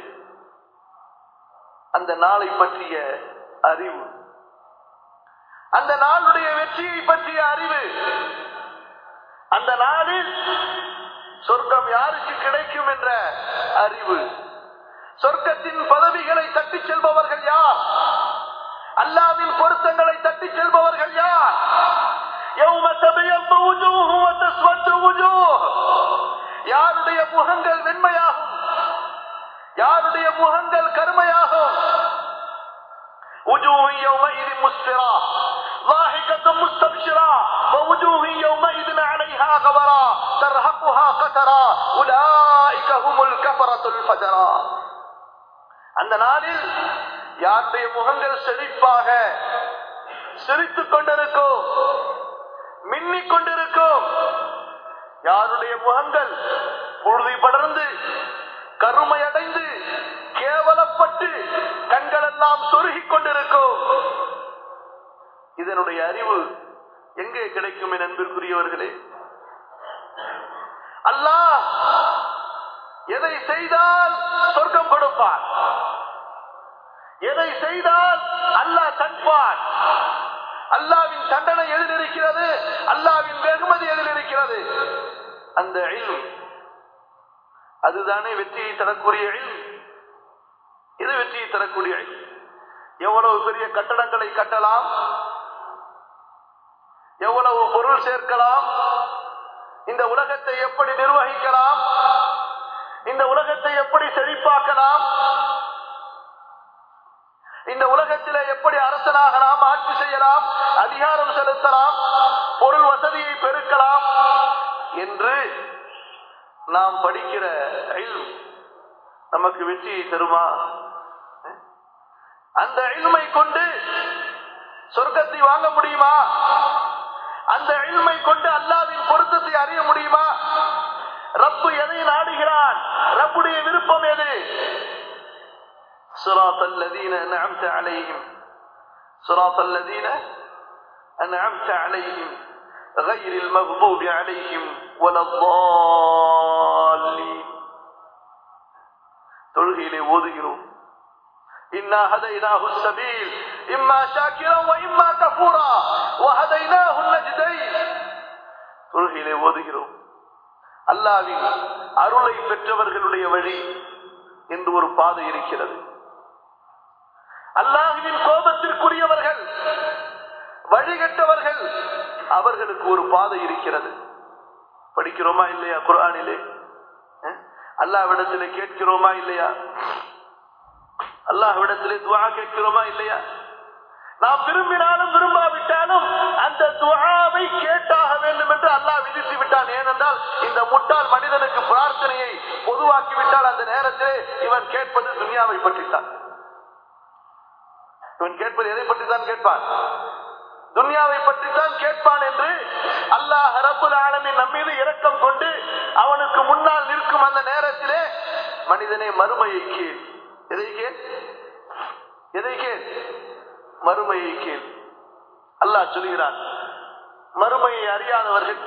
அந்த நாளை பற்றிய அறிவு, அந்த நாளுடைய வெற்றியை பற்றிய அறிவு, அந்த நாளில் சொர்க்கம் யாருக்கு கிடைக்கும் என்ற அறிவு, சொர்க்கத்தின் பதவிகளை தட்டி செல்பவர்கள் யார், அல்லாஹ்வின் பொருத்தங்களை தட்டி செல்பவர்கள் யார்? யௌம தபயது வுஜூஹு வ தஸ்வது வுஜூஹ். யாருடைய முகங்கள் வெண்மையாகும், யாருடைய முகங்கள் கருமையாகும்? وجوه يومئذ مسفرة ضاحكة مستبشرة ووجوه يومئذ عليها غبرة ترهقها قترة أولئك هم الكفرة الفجرة. அந்த நாளில் யாருடைய முகங்கள் செழிப்பாக சிரித்துக் கொண்டிருக்கும், மின்னிக் கொண்டிருக்கும், யாருடைய முகங்கள் புழுதி படர்ந்து கருமையடைந்து கேவலப்பட்டு கண்கள் எல்லாம் சொருகிக் கொண்டிருக்கும். இதனுடைய அறிவு எங்கே கிடைக்கும் என் அன்பிற்குரியவர்களே? அல்லாஹ் எதை செய்தால் சொர்க்கம் கொடுப்பார், எதை செய்தால் அல்லாஹ் தடுப்பார். அல்லாஹ்வின் தண்டனை எதில் இருக்கிறது? அல்லாஹ்வின் வெகுமதி எதில் இருக்கிறது? அந்த இல்ம். அதுதானே வெற்றியை தரக்கூடிய இல்ம். இது வெற்றியை தரக்கூடிய இல்ம். எவ்வளவு பெரிய கட்டடங்களை கட்டலாம், எவ்வளவு பொருள் சேர்க்கலாம், இந்த உலகத்தை எப்படி நிர்வகிக்கலாம், இந்த உலகத்தை எப்படி செழிப்பாக்கலாம், இந்த உலகத்திலே எப்படி அரசனாகலாம், ஆட்சி செய்யலாம், அதிகாரம் செலுத்தலாம், பொருள் வசதியை பெருக்கலாம் என்று நாம் படிக்கிற இல்ம் நமக்கு வெற்றியை தருமா? அந்த இல்மை கொண்டு சொர்க்கத்தை வாங்க முடியுமா? அந்த இல்மை கொண்டு அல்லாஹ்வின் பொருத்தத்தை அறிய முடியுமா? ரப்பு எதை நாடுகிறான்? ரப்புடைய விருப்பம் எது? ஸிராத்தல் லதீன அன்அம்த அலைஹிம் ஸிராத்தல் லதீன அன்அம்த அலைஹிம் கய்ரில் மக்தூபி அலைஹிம் வலல்லாலீன். தொழுகையிலே ஓதுகிறோம், இன்னா ஹதைனாஹு ஸபீல் இம்மா ஷாக்கிரன் வ இம்மா கஃபூரா வ ஹதைனாஹு நஜ்தைன். தொழுகையிலே ஓதுகிறோம், அல்லாஹ்வின் அருளை பெற்றவர்களுடைய வழி என்று ஒரு பாதை இருக்கிறது. அல்லாஹ்வின் கோபத்திற்குரியவர்கள், வழிகட்டவர்கள், அவர்களுக்கு ஒரு பாதை இருக்கிறது. படிக்கிறோமா இல்லையா? குர்ஆனிலே அல்லாஹ்விடத்திலே கேட்கிறோமா இல்லையா? அல்லாஹ்விடத்திலே துஆ கேட்கிறோமா இல்லையா? நாம் விரும்பினாலும் விரும்பாவிட்டாலும் அந்த துஆவை கேட்டாக வேண்டும் என்று அல்லாஹ் விதித்து விட்டான். ஏனென்றால் இந்த முட்டாள் மனிதனுக்கு பிரார்த்தனையை பொதுவாக்கிவிட்டால் அந்த நேரத்திலே இவன் கேட்பது துனியாவை பற்றித்தான். இவன் கேட்பது எதை பற்றித்தான் கேட்பான்? துனியாவை பற்றித்தான் கேட்பான் என்று அல்லாஹ் ரப்புல் ஆலமீன் நம்மீது இரக்கம் கொண்டு அவனுக்கு முன்னால் நிற்கும் அந்த நேரத்திலே, மனிதனே மறுமையை கேள். எதை கேள்? எதை கேள்? மறுமையை கேள். அல்லாஹ் சொல்கிறான், மறுமையை அறியாதவர்கள்,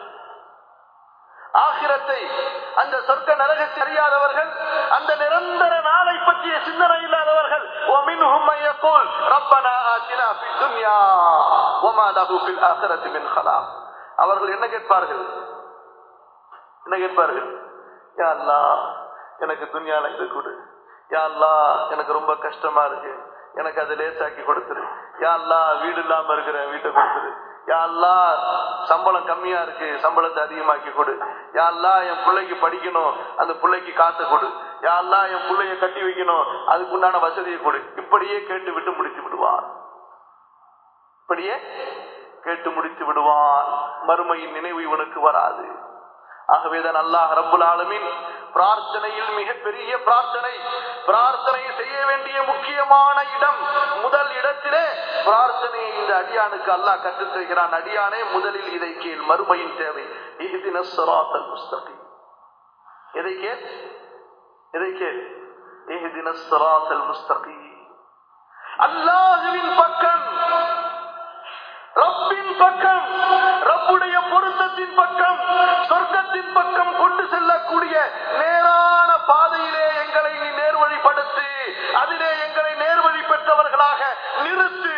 ஆகிரத்தை, அந்த சொர்க்க நரகத்தை அறியாதவர்கள், அந்த நிரந்தர நாளை பற்றிய சிந்தனை இல்லாதவர்கள், وَمِنْهُمْ مَن يَقُولُ رَبَّنَا آتِنَا فِي الدُّنْيَا وَمَا لَهُ فِي الْآخِرَةِ مِنْ خَلَاقٍ. அவர்கள் என்ன கேட்பார்கள்? என்ன கேட்பார்கள்? யா அல்லாஹ், எனக்கு துன்யால இது கொடு. யா அல்லாஹ், எனக்கு ரொம்ப கஷ்டமா இருக்கு, எனக்கு அதை லேசாக்கி கொடுத்துரு. யா அல்லாஹ், வீடு இல்லாம இருக்கிறேன், வீட்டை கொடுத்துரு. யா அல்லாஹ், சம்பளம் கம்மியா இருக்கு, சம்பளத்தை அதிகமாக்கி கொடு. யா அல்லாஹ், என் பிள்ளைக்கு படிக்கணும், அந்த பிள்ளைக்கு காசை கொடு. யா அல்லாஹ், என் பிள்ளைய கட்டி வைக்கணும், அதுக்கு உண்டான வசதியை கொடு. இப்படியே கேட்டு விட்டு முடித்து விடுவார். இப்படியே கேட்டு முடித்து விடுவான். மறுமையின் நினைவு இவனுக்கு வராது. ஆகவேதான் அல்லாஹ் ரப்புல் ஆலமீன் பிரார்த்தனையில் மிகப்பெரிய பிரார்த்தனை, பிரார்த்தனை செய்ய வேண்டிய முக்கியமான இடம், முதல் இடத்திலே பிரார்த்தனையை இந்த அடியானுக்கு அல்லாஹ் கற்றுத் தருகிறான். அடியானே, முதலில் இதை கேள், மறுமையின் தேவை. இஹ்தினஸ் ஸிராத்தல் முஸ்தகீம். எதை கேள்? எதை கேள்? இஹ்தினஸ் ஸிராத்தல் முஸ்தகீம். அல்லாஹ்வின் பக்கம், ரப்பின் பக்கம், ரப்புடைய பொருத்தத்தின் பக்கம், சொர்க்கத்தின் பக்கம் கொண்டு செல்லக்கூடிய நேரான பாதையிலே எங்களை நீ நேர்வழிப்படுத்து, அதிலே எங்களை நேர்வழி பெற்றவர்களாக நிறுத்து.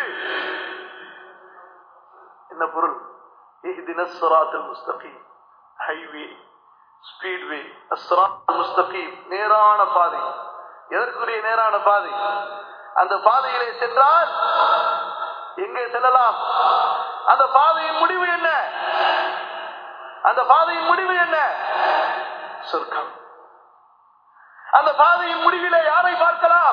என்ன பொருள்? இஹ்தினஸ் ஸிராத்தல் முஸ்தகீம், ஹைவே, ஸ்பீட்வே. அஸ்ஸிராத்தல் முஸ்தகீம், நேரான பாதை. எதற்குரிய நேரான பாதை? அந்த பாதையிலே சென்றால் எங்கே செல்லலாம்? அந்த பாதையின் முடிவு என்ன? அந்த பாதையின் முடிவு என்ன? சொர்க்கம். அந்த பாதையின் முடிவிலே யாரை பார்க்கலாம்?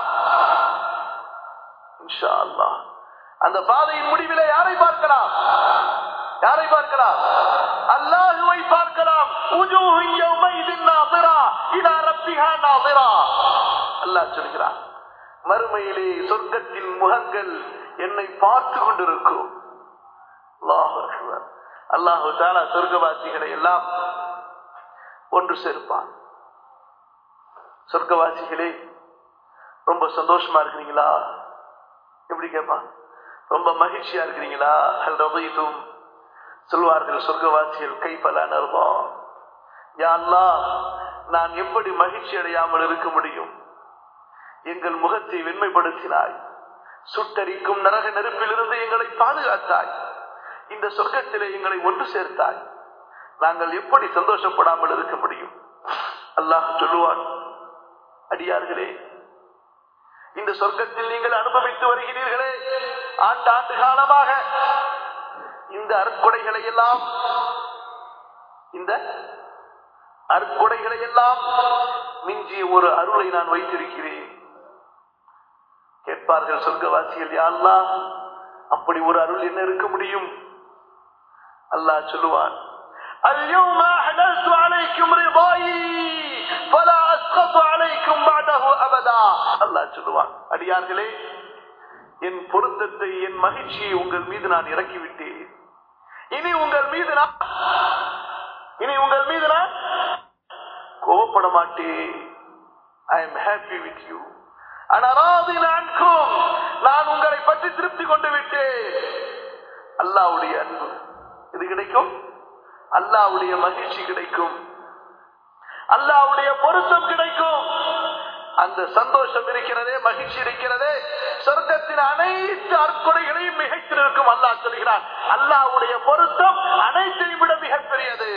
இன்ஷா அல்லாஹ். அந்த பாதையின் முடிவிலே யாரை பார்க்கலாம்? யாரை பார்க்கலாம்? அல்லாஹ்வை பார்க்கலாம். உஜூஹு யௌமைதின் நாஸிரா இலா ரப்பிஹா நாஸிரா. அல்லாஹ் சொல்கிறான், மறுமையிலே சொர்க்கத்தின் முகங்கள் என்னை பார்த்து கொண்டிருக்கும். அல்லாஹு அக்பர். அல்லாஹு தஆலா சொர்க்கவாசிகளை எல்லாம் ஒன்று சேர்ப்பான். சொர்க்கவாசிகளே, ரொம்ப சந்தோஷமா இருக்கிறீங்களா? எப்படி கேட்பான்? ரொம்ப மகிழ்ச்சியா இருக்கிறீங்களா? ஹல் ரதீதும். சொல்வார்கள் சொர்க்கவாசிகள், கைஃபலா நர்தா, யா அல்லாஹ், நான் எப்படி மகிழ்ச்சி அடையாமல் இருக்க முடியும்? எங்கள் முகத்தை வெண்மைப்படுத்தினாய், சுட்டரிக்கும் நரக நெருப்பிலிருந்து எங்களை பாதுகாத்தாய், இந்த சொர்க்கத்திலே எங்களை ஒன்று சேர்த்தாய், நாங்கள் எப்படி சந்தோஷப்படாமல் இருக்க முடியும்? அல்லாஹ் சொல்லுவான், அடியார்களே, இந்த சொர்க்கத்தில் நீங்கள் அனுபவித்து வருகிறீர்களே, ஆண்டு ஆண்டு காலமாக இந்த அற்கொடைகளை எல்லாம், இந்த அற்கொடைகளை எல்லாம் மிஞ்சிய ஒரு அருளை நான் வைத்திருக்கிறேன். கேட்பார்கள் சொர்க்கவாசிகள், யா அல்லாஹ், அப்படி ஒரு அருள் என்ன இருக்க முடியும்? அல்லாஹ் சொல்லுவான், اليوم أحللت عليكم رضاي فلا أسخط عليكم بعده أبدا. அல்லாஹ் சொல்லுவான், அடியார்களே, என் பொருத்தத்தை, என் மகிழ்ச்சியை உங்கள் மீது நான் இறக்கிவிட்டேன். இனி உங்கள் மீது நான் இனி உங்கள் மீது நான் கோபப்பட மாட்டேன். I am happy with you. ஆனா ராதின் அன்கும், நான் உங்களை பற்றி திருப்தி கொண்டு விட்டேன். அல்லாஹ்வுடைய அன்பு இது கிடைக்கும், அல்லாஹ்வுடைய மகிழ்ச்சி கிடைக்கும், அல்லாஹ்வுடைய பொருத்தம் கிடைக்கும். அந்த சந்தோஷம் இருக்கிறதே, மகிழ்ச்சி இருக்கிறதே, சொர்க்கத்தின் அனைத்து அற்கொடைகளையும் மிகைத்திருக்கும். அல்லாஹ் சொல்கிறான், அல்லாஹ்வுடைய பொருத்தம் அனைத்தையும் விட மிகப்பெரியது.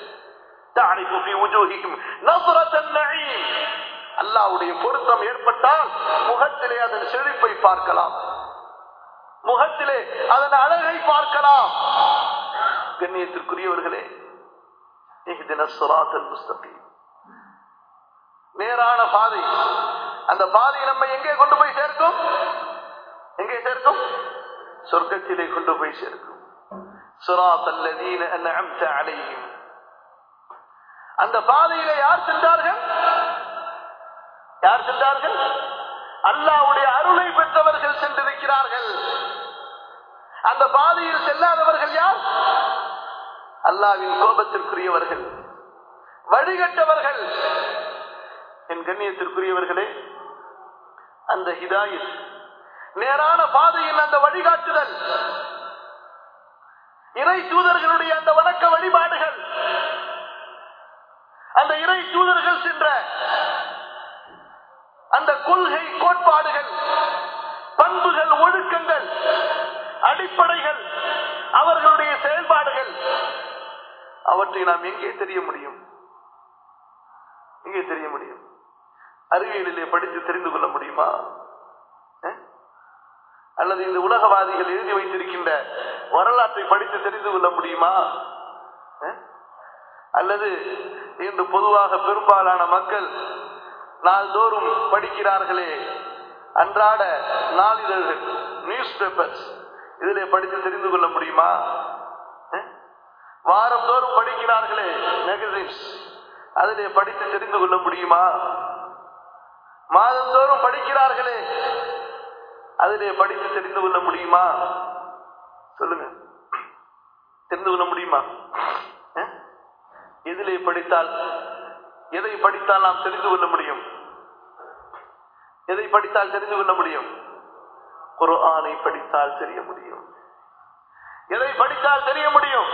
அல்லாஹ்வுடைய பொருத்தம் ஏற்பட்டால் முகத்திலே அதன் செழிப்பை பார்க்கலாம், முகத்திலே அதன் அழகை பார்க்கலாம். கண்ணியத்திற்குரியவர்களே, நேரான பாதை, அந்த பாதை நம்மை எங்கே கொண்டு போய் சேர்க்கும்? எங்கே சேர்க்கும்? சொர்க்கத்திலே கொண்டு போய் சேர்க்கும். சிராத்தல் லதீன அன்அம்த அலைஹிம். அந்த பாதையிலே யார் சென்றார்கள்? யார் சென்றார்கள்? அல்லாஹ்வுடைய அருளை பெற்றவர்கள் சென்றிருக்கிறார்கள். அந்த பாதையில் செல்லாதவர்கள் யார்? அல்லாஹ்வின் கோபத்திற்குரியவர்கள், வழிகட்டவர்கள். என் கண்ணியத்திற்குரியவர்களே, அந்த ஹிதாயத், நேரான பாதையில் அந்த வழிகாட்டுதல், இறை தூதர்களுடைய அந்த வணக்க வழிபாடுகள், அந்த இறை தூதர்கள் சென்ற அந்த கொள்கை கோட்பாடுகள், பண்புகள், ஒழுக்கங்கள், அடிப்படைகள், அவர்களுடைய செயல்பாடுகள், அவற்றை நாம் எங்கே தெரிய முடியும்? எங்கே தெரிய முடியும்? அறிவியலிலே படித்து தெரிந்து கொள்ள முடியுமா? அல்லது இந்த உலகவாதிகள் எழுதி வைத்திருக்கின்ற வரலாற்றை படித்து தெரிந்து கொள்ள முடியுமா? அல்லது இன்று பொதுவாக பெரும்பாலான மக்கள் நாள்தோறும் படிக்கிறார்களே அன்றாட நாளிதழ்கள், நியூஸ் பேப்பர்ஸ், இதிலே படித்து தெரிந்து கொள்ள முடியுமா? வாரந்தோறும் படிக்கிறார்களே மேகசின்ஸ், அதிலே படித்து தெரிந்து கொள்ள முடியுமா? மாதந்தோறும் படிக்கிறார்களே, அதிலே படித்து தெரிந்து கொள்ள முடியுமா? சொல்லுங்க, தெரிந்து கொள்ள முடியுமா? எதிலே படித்தால், எதை படித்தால் நாம் தெரிந்து கொள்ள முடியும்? எதை படித்தால் தெரிந்து கொள்ள முடியும்? குர்ஆனை படித்தால் தெரிய முடியும். எதை படித்தால் தெரிய முடியும்?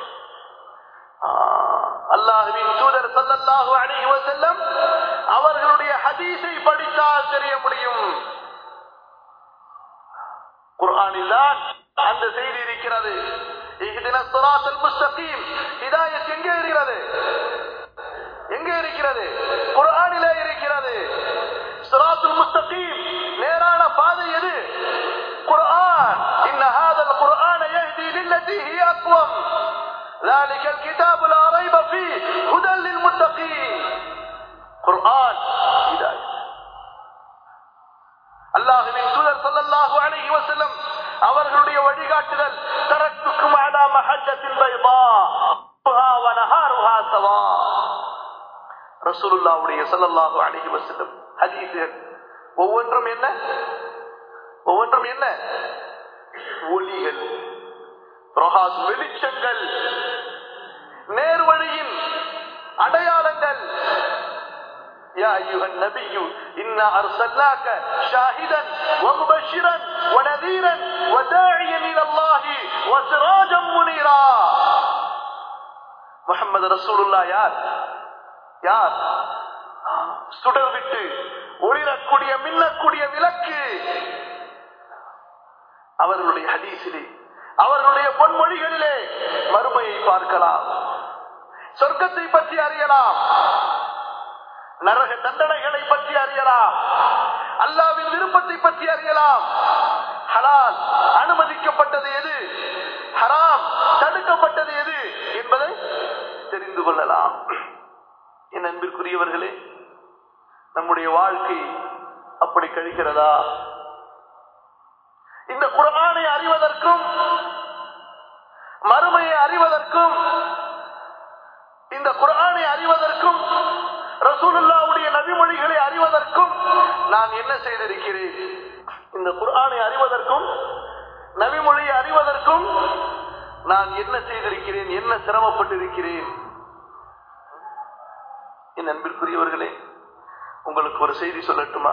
அல்லாஹ்வின் தூதர் ஸல்லல்லாஹு அலைஹி வஸல்லம் அவர்களுடைய ஹதீஸை படித்தால் தெரிய முடியும். குர்ஆனில் தான் அந்த செய்தி இருக்கிறது. இஹ்தினஸ் ஸிராத்தல் முஸ்தகீம். ஹிதாயத் எங்கே இருக்கிறது? எங்கே இருக்கிறது? குர்ஆனிலே இருக்கிறது. ஸிராத்துல் முஸ்தகீம், நேரான பாதை எது? குர்ஆன். இன்ன ஹாதல் குர்ஆன யஹ்தி லில்லதி ஹிய அக்வம். ذلك الكتاب لا ريب فيه هدى للمتقين. குர்ஆன் ஹிதாயத். அல்லாஹ்வின் தூதர் ஸல்லல்லாஹு அலைஹி வஸல்லம் அவர்களுடைய வழிகாட்டுதல், தரத்துக்கும் அலா மஹஜ்ஜத்தில் பைதா வ நஹாருஹா சவா. ரசூலுல்லாஹ்வுடைய ஸல்லல்லாஹு அலைஹி வஸல்லம் ஹதீஸ்கள் ஒவ்வொன்றும் என்ன? ஒவ்வொன்றும் என்ன? ஒளிகள், பிரகாஷ், வெளிச்சங்கள், நேர்வழியின் அடையாளங்கள். يا أيها النبي إنا أرسلناك شاهدا ومبشرا ونذيرا وداعيا إلى الله وسراجا منيرا. محمد رسول الله யார்? யார்? சுடர் விட்டு ஒளிரக்கூடிய மின்னக்கூடிய விளக்கு. அவர்களுடைய ஹதீஸிலே, அவர்களுடைய பொன்மொழிகளிலே மறுமையை பார்க்கலாம், சொர்க்கத்தை பற்றி அறியலாம், நரக தண்டனைகளை பற்றி அறியலாம், அல்லாஹ்வின் விருப்பத்தை பற்றி அறியலாம். ஹலால் அனுமதிக்கப்பட்டது எது, ஹராம் தடுக்கப்பட்டது எது என்பதை தெரிந்து கொள்ளலாம். என் அன்பிற்குரியவர்களே, நம்முடைய வாழ்க்கை அப்படி கழிக்கிறதா? இந்த குர்ஆனை அறிவதற்கும் மறுமையை அறிவதற்கும், இந்த குர்ஆனை அறிவதற்கும் ரசூலுல்லாஹ்வுடைய நபிமொழிகளை அறிவதற்கும் நான் என்ன செய்திருக்கிறேன்? இந்த குர்ஆனை அறிவதற்கும் நபிமொழியை அறிவதற்கும் நான் என்ன செய்திருக்கிறேன்? என்ன சிரமப்பட்டிருக்கிறேன்? என் அன்பிற்குரியவர்களே, உங்களுக்கு ஒரு செய்தி சொல்லட்டுமா?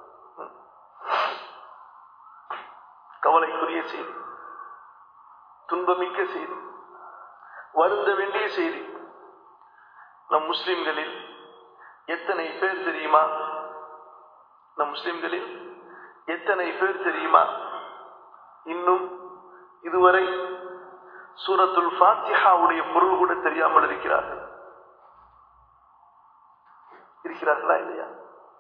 கவலைக்குரிய செய்தி, துன்பமிக்க செய்தி, வருந்த வேண்டிய செய்தி. நம் முஸ்லிம்களில் எத்தனை பேர் தெரியுமா? நம் முஸ்லிம்களில் எத்தனை பேர் தெரியுமா இன்னும் இதுவரை சூரத்துல் ஃபாத்திஹாவுடைய பொருள் கூட தெரியாமல் இருக்கிறார்கள்? இருக்கிறார்களா இல்லையா?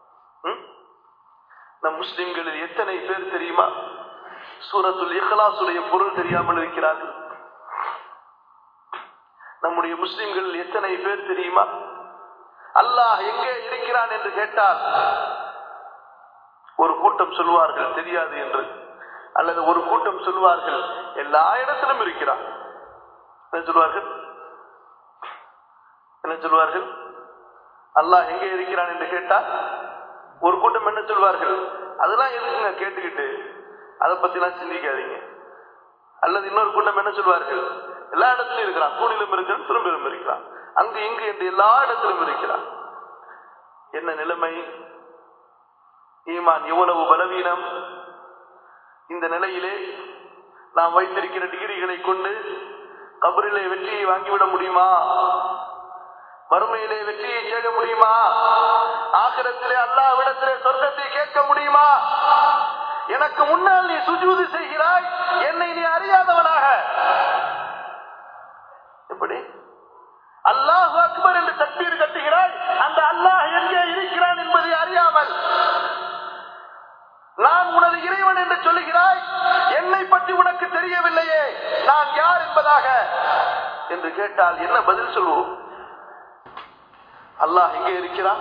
நம் முஸ்லிம்களில் எத்தனை பேர் தெரியுமா சூரத்துல் இக்லாஸுடைய பொருள் தெரியாமல் இருக்கிறார்கள்? நம்முடைய முஸ்லிம்களில் எத்தனை பேர் தெரியுமா அல்லாஹ் எங்கே இருக்கிறான் என்று கேட்டால் ஒரு கூட்டம் சொல்வார்கள் தெரியாது என்று, அல்லது ஒரு கூட்டம் சொல்வார்கள் எல்லா இடத்திலும் இருக்கிறான். என்ன சொல்வார்கள்? என்ன சொல்வார்கள்? அல்லாஹ் எங்கே இருக்கிறான் என்று கேட்டால் ஒரு கூட்டம் என்ன சொல்வார்கள்? அதெல்லாம் எதுக்குங்க கேட்டுக்கிட்டு, அதை பத்தி எல்லாம் சிந்திக்காதீங்க. அல்லது இன்னொரு கூட்டம் என்ன சொல்வார்கள்? எல்லா இடத்திலும் இருக்கிறான், தூணிலும் இருக்கிறான், திரும்பிலும் இருக்கிறான், அங்கு இங்கு என்று எல்லா இடத்திலும் இருக்கிறான். என்ன நிலைமை? ஈமான் எவ்வளவு பலவீனம்! இந்த நிலையிலே நாம் வைத்திருக்கிற டிகிரிகளை கொண்டு கபரிலே வெற்றியை வாங்கிவிட முடியுமா? மறுமையிலே வெற்றியை கேட்க முடியுமா? ஆகிரத்திலே அல்லாஹ்விடத்திலே சொர்க்கத்தை கேட்க முடியுமா? எனக்கு முன்னால் நீ சுஜூது செய்கிறாய், என்னை நீ அறியாதவனாக. எப்படி அல்லாஹு அக்பர் என்று தக்பீர் கட்டுகிறாய், அந்த அல்லாஹ் எங்கே இருக்கிறான் என்பதை அறியாமல். நான் உனது இறைவன் என்று சொல்லுகிறாய், என்னை பற்றி உனக்கு தெரியவில்லையே நான் யார் என்பதாக என்று கேட்டால் என்ன பதில் சொல்வோம்? அல்லாஹ் எங்கே இருக்கிறான்?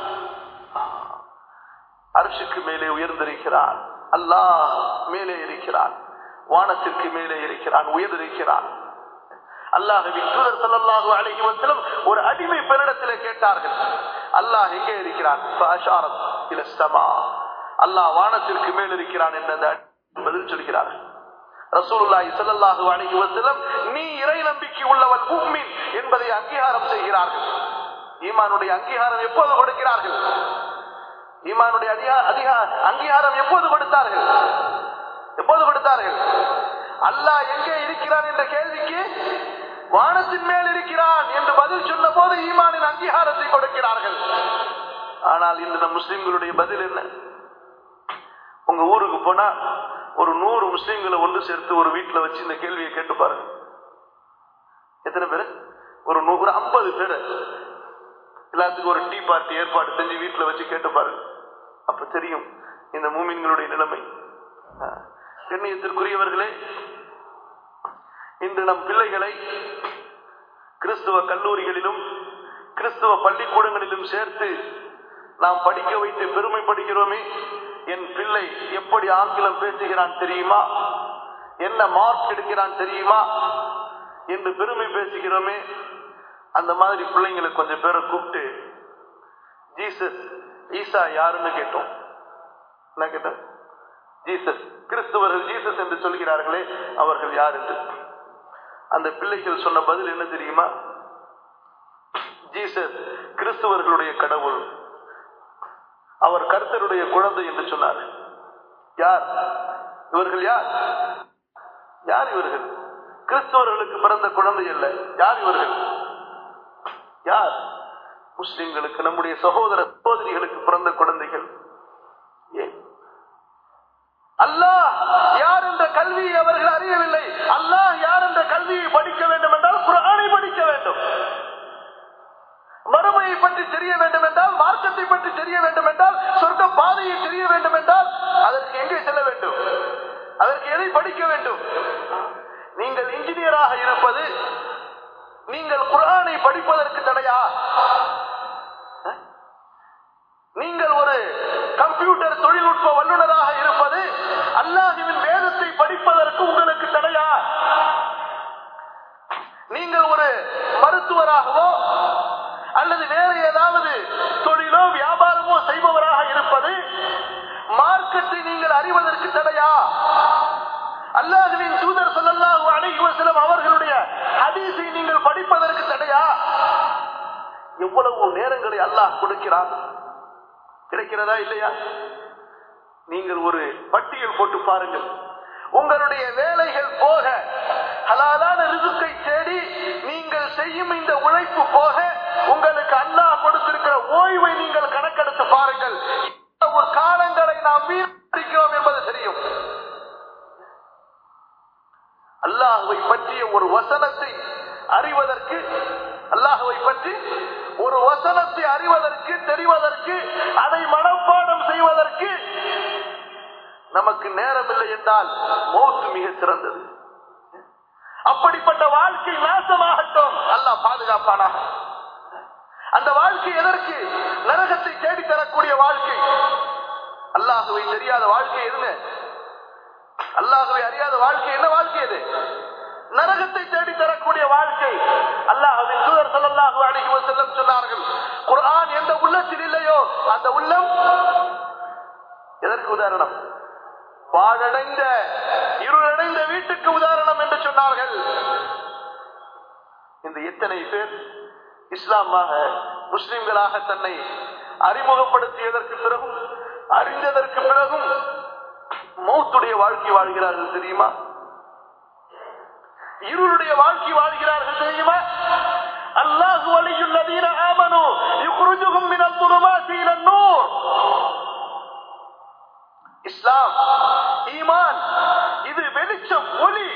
அர்ஷுக்கு மேலே உயர்ந்திருக்கிறான். அல்லாஹ் மேலே இருக்கிறான், வானத்திற்கு மேலே இருக்கிறான், உயர்ந்திருக்கிறான். அல்லாஹ்வின் தூதர் ஸல்லல்லாஹு அலைஹி வஸல்லம் ஒரு அடிமை பெண்ணிடத்திலே கேட்டார்கள், அல்லாஹ் எங்கே இருக்கிறான்? ஃபஅஷாரத் இல ஸமா, அல்லாஹ் வானத்திற்கு மேல் இருக்கிறான் என்று பதில் சொல்கிறார்கள். ரசூலுல்லாஹி ஸல்லல்லாஹு அலைஹி வஸல்லம் நீ இறை நம்பிக்கை உள்ளவன் முஃமின் என்பதை அங்கீகாரம் செய்கிறார்கள். ஈமானுடைய அங்கீகாரம் எப்போது கொடுக்கிறார்கள்? ஈமானுடைய அங்கீகாரம் எப்போது கொடுத்தார்கள்? எப்போது கொடுத்தார்கள்? அல்லாஹ் எங்கே இருக்கிறான் என்ற கேள்விக்கு வானத்தின் மேல் இருக்கிறான் என்று பதில் சொன்ன போது ஈமானின் அங்கீகாரத்தை கொடுக்கிறார்கள். ஆனால் இன்று நம் முஸ்லிம்களுடைய பதில் என்ன? உங்க ஊருக்கு போனா ஒரு நூறு முஸ்லிம்களை ஒன்று சேர்த்து ஒரு வீட்டுல வச்சு இந்த கேள்வியை கேட்டு பாருங்க. எத்தனை பேரு? ஒரு நூறு ஐம்பது பேரு எல்லாத்துக்கும் ஒரு டீ பார்ட்டி ஏற்பாடு செஞ்சு வீட்டுல வச்சு கேட்டு பாருங்க. அப்ப தெரியும் இந்த மூமின்களுடைய நிலைமை. கண்ணியத்திற்குரியவர்களே, இன்று நம் பிள்ளைகளை கிறிஸ்துவ கல்லூரிகளிலும் கிறிஸ்துவ பள்ளிக்கூடங்களிலும் சேர்த்து நாம் படிக்க வைத்து பெருமைப்படுகிறோமே. என் பிள்ளை எப்படி ஆங்கிலம் பேசுகிறான் தெரியுமா, என்ன மார்க் எடுக்கிறான் தெரியுமா என்று பெருமை பேசுகிறோமே. அந்த மாதிரி பிள்ளைங்களை கொஞ்சம் பேரை கூப்பிட்டு ஜீசஸ் ஈசா யாருன்னு கேட்டோம். என்ன கேட்டோம்? ஜீசஸ், கிறிஸ்துவர்கள் ஜீசஸ் என்று சொல்கிறார்களே அவர்கள் யார் என்று. அந்த பிள்ளைகள் சொன்ன பதில் என்ன தெரியுமா? ஜீசஸ் கிறிஸ்துவர்களுடைய கடவுள், அவர் கர்த்தருடைய குழந்தை என்று சொன்னார். யார் இவர்கள்? யார் யார் இவர்கள்? கிறிஸ்தவர்களுக்கு பிறந்த குழந்தை அல்ல. யார் இவர்கள்? யார்? முஸ்லிம்களுக்கு, நம்முடைய சகோதர சகோதரிகளுக்கு பிறந்த குழந்தைகள். ஏன் அல்லாஹ் யார் என்ற கல்வியை அவர்கள் அறியவில்லை. அல்லாஹ் யார் என்ற கல்வியை படிக்க வேண்டும் என்றால் குர்ஆனை படிக்க வேண்டும். மறுமையை பற்றி தெரிய வேண்டும் என்றால், மார்க்கத்தை பற்றி தெரிய வேண்டும் என்றால், சொர்க்க பாதையை தெரிய வேண்டும் என்றால் அதற்கு எங்கே செல்ல வேண்டும்? அதற்கு எதை படிக்க வேண்டும்? நீங்கள் இன்ஜினியராக இருப்பது நீங்கள் குர்ஆனை படிப்பதற்கு தடையா? நீங்கள் ஒரு கம்ப்யூட்டர் தொழில்நுட்ப வல்லுநராக இருப்பது அல்லாஹ்வின் வேதத்தை படிப்பதற்கு உங்களுக்கு தடையா? நீங்கள் ஒரு மருத்துவராகவோ அல்லது வேறு ஏதாவது தொழிலோ வியாபாரமோ செய்பவராக இருப்பது மார்க்கத்தை நீங்கள் அறிவதற்கு தடையா? அல்லாஹ்வின் தூதர் ஸல்லல்லாஹு அலைஹி வஸல்லம் அவர்களுடைய ஹதீஸை நீங்கள் படிப்பதற்கு தடையா? எவ்வளவு நேரங்களை அல்லாஹ் கொடுக்கிறான். கிடைக்கிறதா இல்லையா? நீங்கள் ஒரு பட்டியல் போட்டு பாருங்கள். உங்களுடைய வேலைகள் போக, ஹலாலான ரிசுக்கை தேடி நீங்கள் செய்யும் இந்த உழைப்பு போக, உங்களுக்கு அல்லாஹ் கொடுத்திருக்கிற ஓய்வை நீங்கள் கணக்கெடுத்து பாருங்கள். ஒரு காலங்களை நாம் வீணடிக்கிறோம் என்பது தெரியும். அல்லாஹ்வை பற்றிய ஒரு வசனத்தை அறிவதற்கு, அல்லாஹ்வை பற்றி ஒரு வசனத்தை அறிவதற்கு, தெரிவதற்கு, அதை மனப்பாடம் செய்வதற்கு நமக்கு நேரம் இல்லை என்றால் மௌத் மிக சிறந்தது. அப்படிப்பட்ட வாழ்க்கை நாசமாகட்டும், அல்லாஹ் பாதுகாப்பானாக. அந்த வாழ்க்கை எதற்கு? நரகத்தை தேடித் தரக்கூடிய வாழ்க்கை. அல்லாஹ்வை தெரியாத வாழ்க்கை எதுங்க? அல்லாஹ்வை அறியாத வாழ்க்கை என்ன வாழ்க்கை? அது நரகத்தை தேடி தரக்கூடிய வாழ்க்கை. அல்லாஹ்வின் தூதர் ஸல்லல்லாஹு அலைஹி வஸல்லம் சொன்னார்கள், குர்ஆன் எந்த உள்ளத்தில் இல்லையோ அந்த உள்ளம் எதற்கு உதாரணம்? பாழடைந்த இருளடைந்த வீட்டுக்கு உதாரணம் என்று சொன்னார்கள். இந்த எத்தனை பேர் இஸ்லாமாக முஸ்லிம்களாக தன்னை அறிமுகப்படுத்தியதற்கு பிறகும் அறிந்ததற்கு பிறகும் மௌத்துடைய வாழ்க்கை வாழ்கிறார்கள் தெரியுமா? இருளுடைய வாழ்க்கை வாழ்கிறார்கள் தெரியுமா? அல்லாஹு வலியுல்லதீன ஆமனூ யுக்ரிஜுஹும் மினல் ظுலுமாத்தி இலன் நூர். இஸ்லாம், ஈமான், இது வெளிச்சம், ஒளி.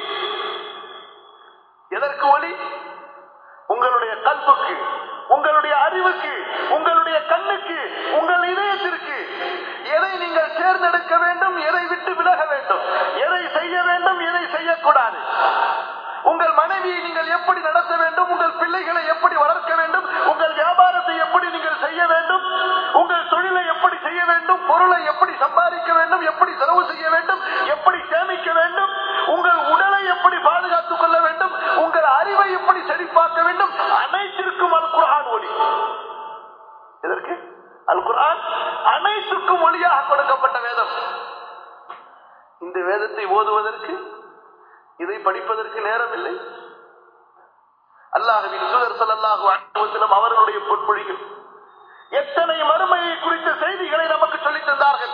எதற்கு ஒளி? உங்களுடைய கல்புக்கு, உங்களுடைய அறிவுக்கு, உங்களுடைய கண்ணுக்கு, உங்கள் இதயத்திற்கு. எதை நீங்கள் தேர்ந்தெடுக்க வேண்டும், எதை விட்டு விலக வேண்டும், எதை செய்ய வேண்டும், எதை செய்யக்கூடாது, உங்கள் மனைவியை நீங்கள் எப்படி நடத்த வேண்டும், உங்கள் பிள்ளைகளை எப்படி வளர்க்க வேண்டும், உங்கள் வியாபாரத்தை எப்படி நீங்கள் செய்ய வேண்டும், உங்கள் தொழிலை எப்படி செய்ய வேண்டும், பொருளை எப்படி சம்பாதிக்க வேண்டும், எப்படி செலவு செய்ய வேண்டும், எப்படி சேமிக்க வேண்டும், உங்கள் உடலை எப்படி பாதுகாத்துக் கொள்ள வேண்டும், உங்கள் அறிவை எப்படி செழிப்பாக்க வேண்டும், அனைத்திற்கும் அல் குர்ஆன் ஒளி. எதற்கு? அல் குர்ஆன் அனைத்துக்கும் ஒளியாக கொடுக்கப்பட்ட வேதம். இந்த வேதத்தை ஓதுவதற்கு, இதை படிப்பதற்கு நேரம் இல்லை. அல்லாஹ்வின் தூதர் ஸல்லல்லாஹு அலைஹி வஸல்லம் அவர்களுடைய பொன்மொழிகள் எத்தனை மறுமையை குறித்த செய்திகளை நமக்கு சொல்லித் தந்தார்கள்.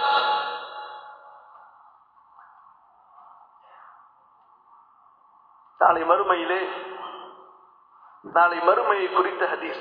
நாளை மறுமையிலே, நாளை மறுமையை குறித்த ஹதீஸ்.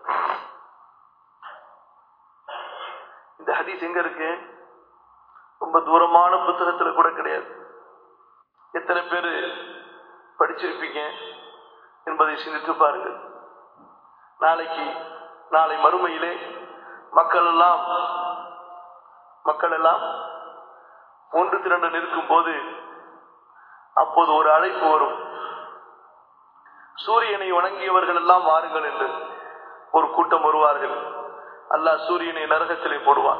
இந்த ஹதீஸ் எங்க இருக்கு? ரொம்ப தூரமான புத்தகத்துல கூட கிடையாது. எத்தனை பேரு படிச்சிருப்பீங்க என்பதை சிந்தித்து பாருங்கள். நாளைக்கு, நாளை மறுமையிலே மக்கள் எல்லாம் மக்கள் எல்லாம் ஒன்று திரண்டு நிற்கும் போது அப்போது ஒரு அழைப்பு வரும். சூரியனை வணங்கியவர்கள் எல்லாம் வாருங்கள் என்று ஒரு கூட்டம் வருவார்கள். அல்லாஹ் சூரியனை நரகத்திலே போடுவான்.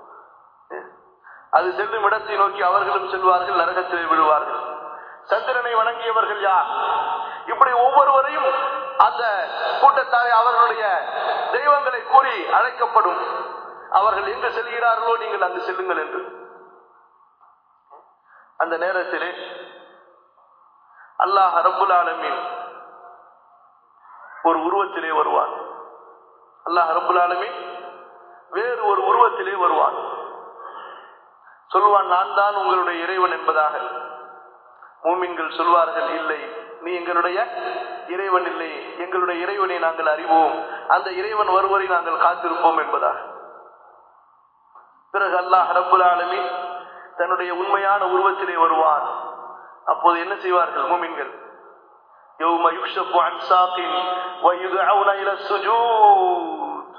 அது செல்லும் இடத்தை நோக்கி அவர்களும் செல்வார்கள், நரகத்திலே விழுவார்கள். சந்திரனை வணங்கியவர்கள் யார்? இப்படி ஒவ்வொருவரையும் அந்த கூட்டத்தாரை அவர்களுடைய தெய்வங்களை கூறி அழைக்கப்படும். அவர்கள் எங்கு செல்கிறார்களோ நீங்கள் அங்கு செல்லுங்கள் என்று. அந்த நேரத்திலே அல்லாஹ் ரப்புல் ஆலமீன் ஒரு உருவத்திலே வருவான். அல்லாஹ் ரப்புல் ஆலமீன் வேறு ஒரு உருவத்திலே வருவான். சொல்வான், நான் தான் உங்களுடைய இறைவன் என்பதாக. மூமின்கள் சொல்வார்கள், இல்லை, நீ எங்களுடைய இறைவன் இல்லை, எங்களுடைய இறைவனை நாங்கள் அறிவோம், அந்த இறைவன் வருவரை நாங்கள் காத்திருப்போம் என்பதாக. பிறகு அல்லாஹ் ரப்புல் ஆலமீன் தன்னுடைய உண்மையான உருவத்திலே வருவான். அப்போது என்ன செய்வார்கள் மூமின்கள்? யௌம யுக்ஷஃபு அன் சாகின் வ யுதுஊன இலா ஸுஜூத்.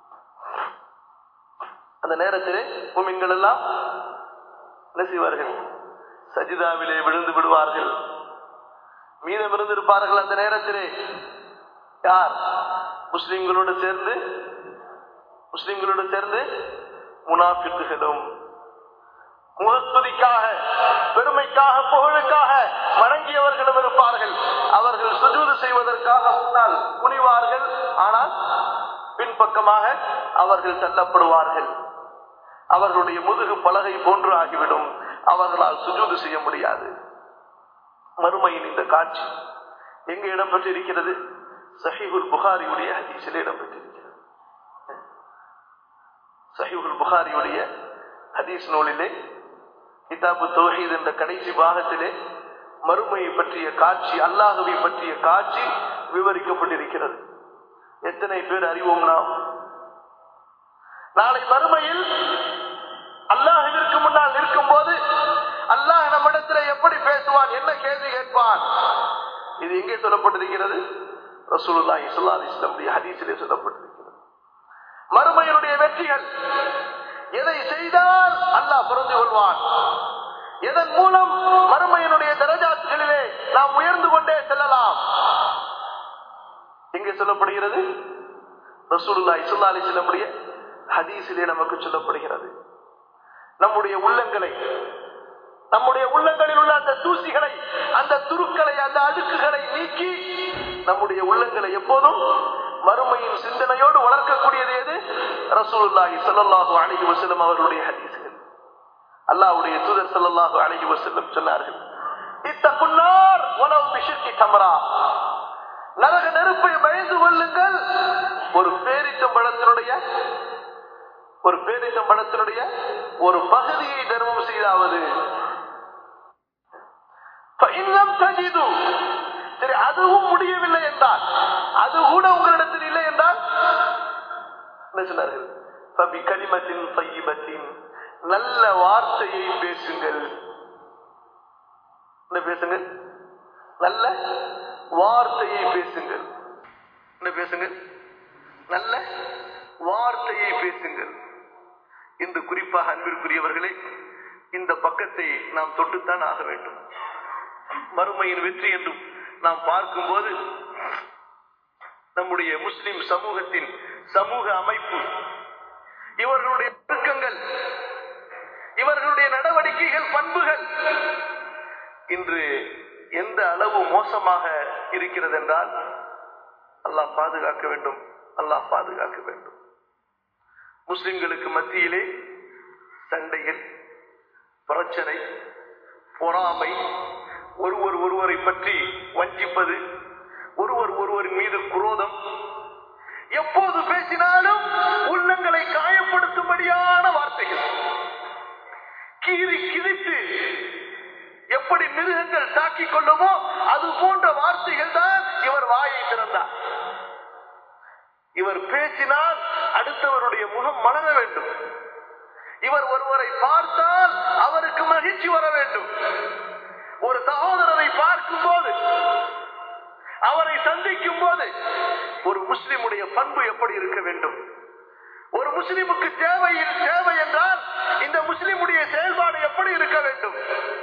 அந்த நேரத்திலே மூமின்கள் எல்லாம் என்ன செய்வார்கள்? சஜிதாவிலே விழுந்து விடுவார்கள். மீதம் இருந்திருப்பார்கள் அந்த நேரத்திலே யார்? முஸ்லிம்களோடு சேர்ந்து முஸ்லிம்களோடு சேர்ந்து முனாஃபிக்குகளும் முகஸ்துதிக்காக, பெருமைக்காக, புகழுக்காக வணங்கியவர்களும் இருப்பார்கள். அவர்கள் சுஜூது செய்வதற்காக முன்னால் குனிவார்கள், ஆனால் பின்பக்கமாக அவர்கள் தள்ளப்படுவார்கள். அவர்களுடைய முதுகு பலகை போன்று ஆகிவிடும். அவர்களால் சுஜூது செய்ய முடியாது. மறுமையின் இந்த காட்சி எங்கே இடம்பெற்றிருக்கிறது? சஹீஹுல் புகாரியுடைய ஹதீஸில் இடம்பெற்றிருக்கிறது. சஹீஹுல் புகாரியுடைய ஹதீஸ் நூலிலே கிதாபு தௌஹீத் என்ற கடைசி பாகத்திலே மறுமையை பற்றிய காட்சி, அல்லாஹ்வை பற்றிய காட்சி விவரிக்கப்பட்டிருக்கிறது. எத்தனை பேர் அறிவோம் நாம்? நாளை மறுமையில் அல்லாஹ்விற்கு முன்னால் நிற்கும் போது அல்லாஹ் நம்மிடத்தில் எப்படி பேசுவான், என்ன கேள்வி கேட்பான்? இது எங்கே சொல்லப்பட்டிருக்கிறது? ரசூலுல்லாஹி ஸல்லல்லாஹு அலைஹி வஸல்லம் ஹதீஸிலே சொல்லப்பட்டிருக்கிறது. மறுமையினுடைய வெற்றிகள், எதை செய்தால் அல்லாஹ் புரிந்து கொள்வான், எதன் மூலம் மறுமையினுடைய தரஜாத்துகளிலே நாம் உயர்ந்து கொண்டே செல்லலாம், எங்கே சொல்லப்படுகிறது? ரசூலுல்லாஹி ஸல்லல்லாஹு அலைஹி வஸல்லம் ஹதீஸிலே நமக்கு சொல்லப்படுகிறது. நம்முடைய உள்ளங்களை, நம்முடைய உள்ளங்களில் உள்ள அந்த தூசிகளை, அந்த துருக்களை, அந்த அழுக்குகளை நீக்கி நம்முடைய உள்ளங்களை எப்போதும் மறுமையின் சிந்தனையோடு வளர்க்கக்கூடியது எது? ரசூலுல்லாஹி ஸல்லல்லாஹு அலைஹி வஸல்லம் அவர்களுடைய ஹதீஸ்கள். அல்லாஹ்வுடைய தூதர் ஸல்லல்லாஹு அலைஹி வஸல்லம் சொன்னார்கள், இத்தகுன்னார் வலவ் பிஷிக்கி தம்ரா, நரக நெருப்பை பயந்து கொள்ளுங்கள், ஒரு பேரிச்சம்பழத்தினுடைய ஒரு பேரிச்சம்பழத்தினுடைய ஒரு பகுதியை தர்மம் செய்தாவது. சரி, அதுவும் முடியவில்லை என்றால், அது கூட உங்களிடத்தில் இல்லை என்றால் என்ன சொன்னார்கள்? நல்ல வார்த்தையை பேசுங்கள். என்ன பேசுங்கள்? நல்ல வார்த்தையை பேசுங்கள். என்ன பேசுங்கள்? நல்ல வார்த்தையை பேசுங்கள். இன்று குறிப்பாக அன்பிற்குரியவர்களே, இந்த பக்கத்தை நாம் தொட்டுத்தான் ஆக வேண்டும். மறுமையின் வெற்றி என்றும் நாம் பார்க்கும்போது நம்முடைய முஸ்லிம் சமூகத்தின் சமூக அமைப்பு, இவர்களுடைய ஒழுக்கங்கள், இவர்களுடைய நடவடிக்கைகள், பண்புகள் இன்று எந்த அளவு மோசமாக இருக்கிறது என்றால் அல்லாஹ் பாதுகாக்க வேண்டும், அல்லாஹ் பாதுகாக்க வேண்டும். முஸ்லிம்களுக்கு மத்தியிலே சண்டைகள், பிரச்சனை, பொறாமை, ஒருவர் ஒருவரை பற்றி வஞ்சிப்பது, ஒருவர் ஒருவரின் மீது குரோதம், எப்போது பேசினாலும் உள்ளங்களை காயப்படுத்தும்படியான வார்த்தைகள், கீறி கிழித்து எப்படி மிருகங்கள் தாக்கிக் கொள்ளுமோ அது போன்ற வார்த்தைகள் தான் இவர் வாயை திறந்தார். இவர் பேசினால் அடுத்தவருடைய முகம் மலர வேண்டும், இவர் ஒருவரை பார்த்தால் அவருக்கு மகிழ்ச்சி வர வேண்டும். ஒரு சகோதரரை பார்க்கும் போது, அவரை சந்திக்கும் போது ஒரு முஸ்லிமுடைய பண்பு எப்படி இருக்க வேண்டும்? ஒரு முஸ்லிமுக்கு தேவை தேவை என்றால் இந்த முஸ்லிமுடைய செயல்பாடு எப்படி இருக்க வேண்டும்?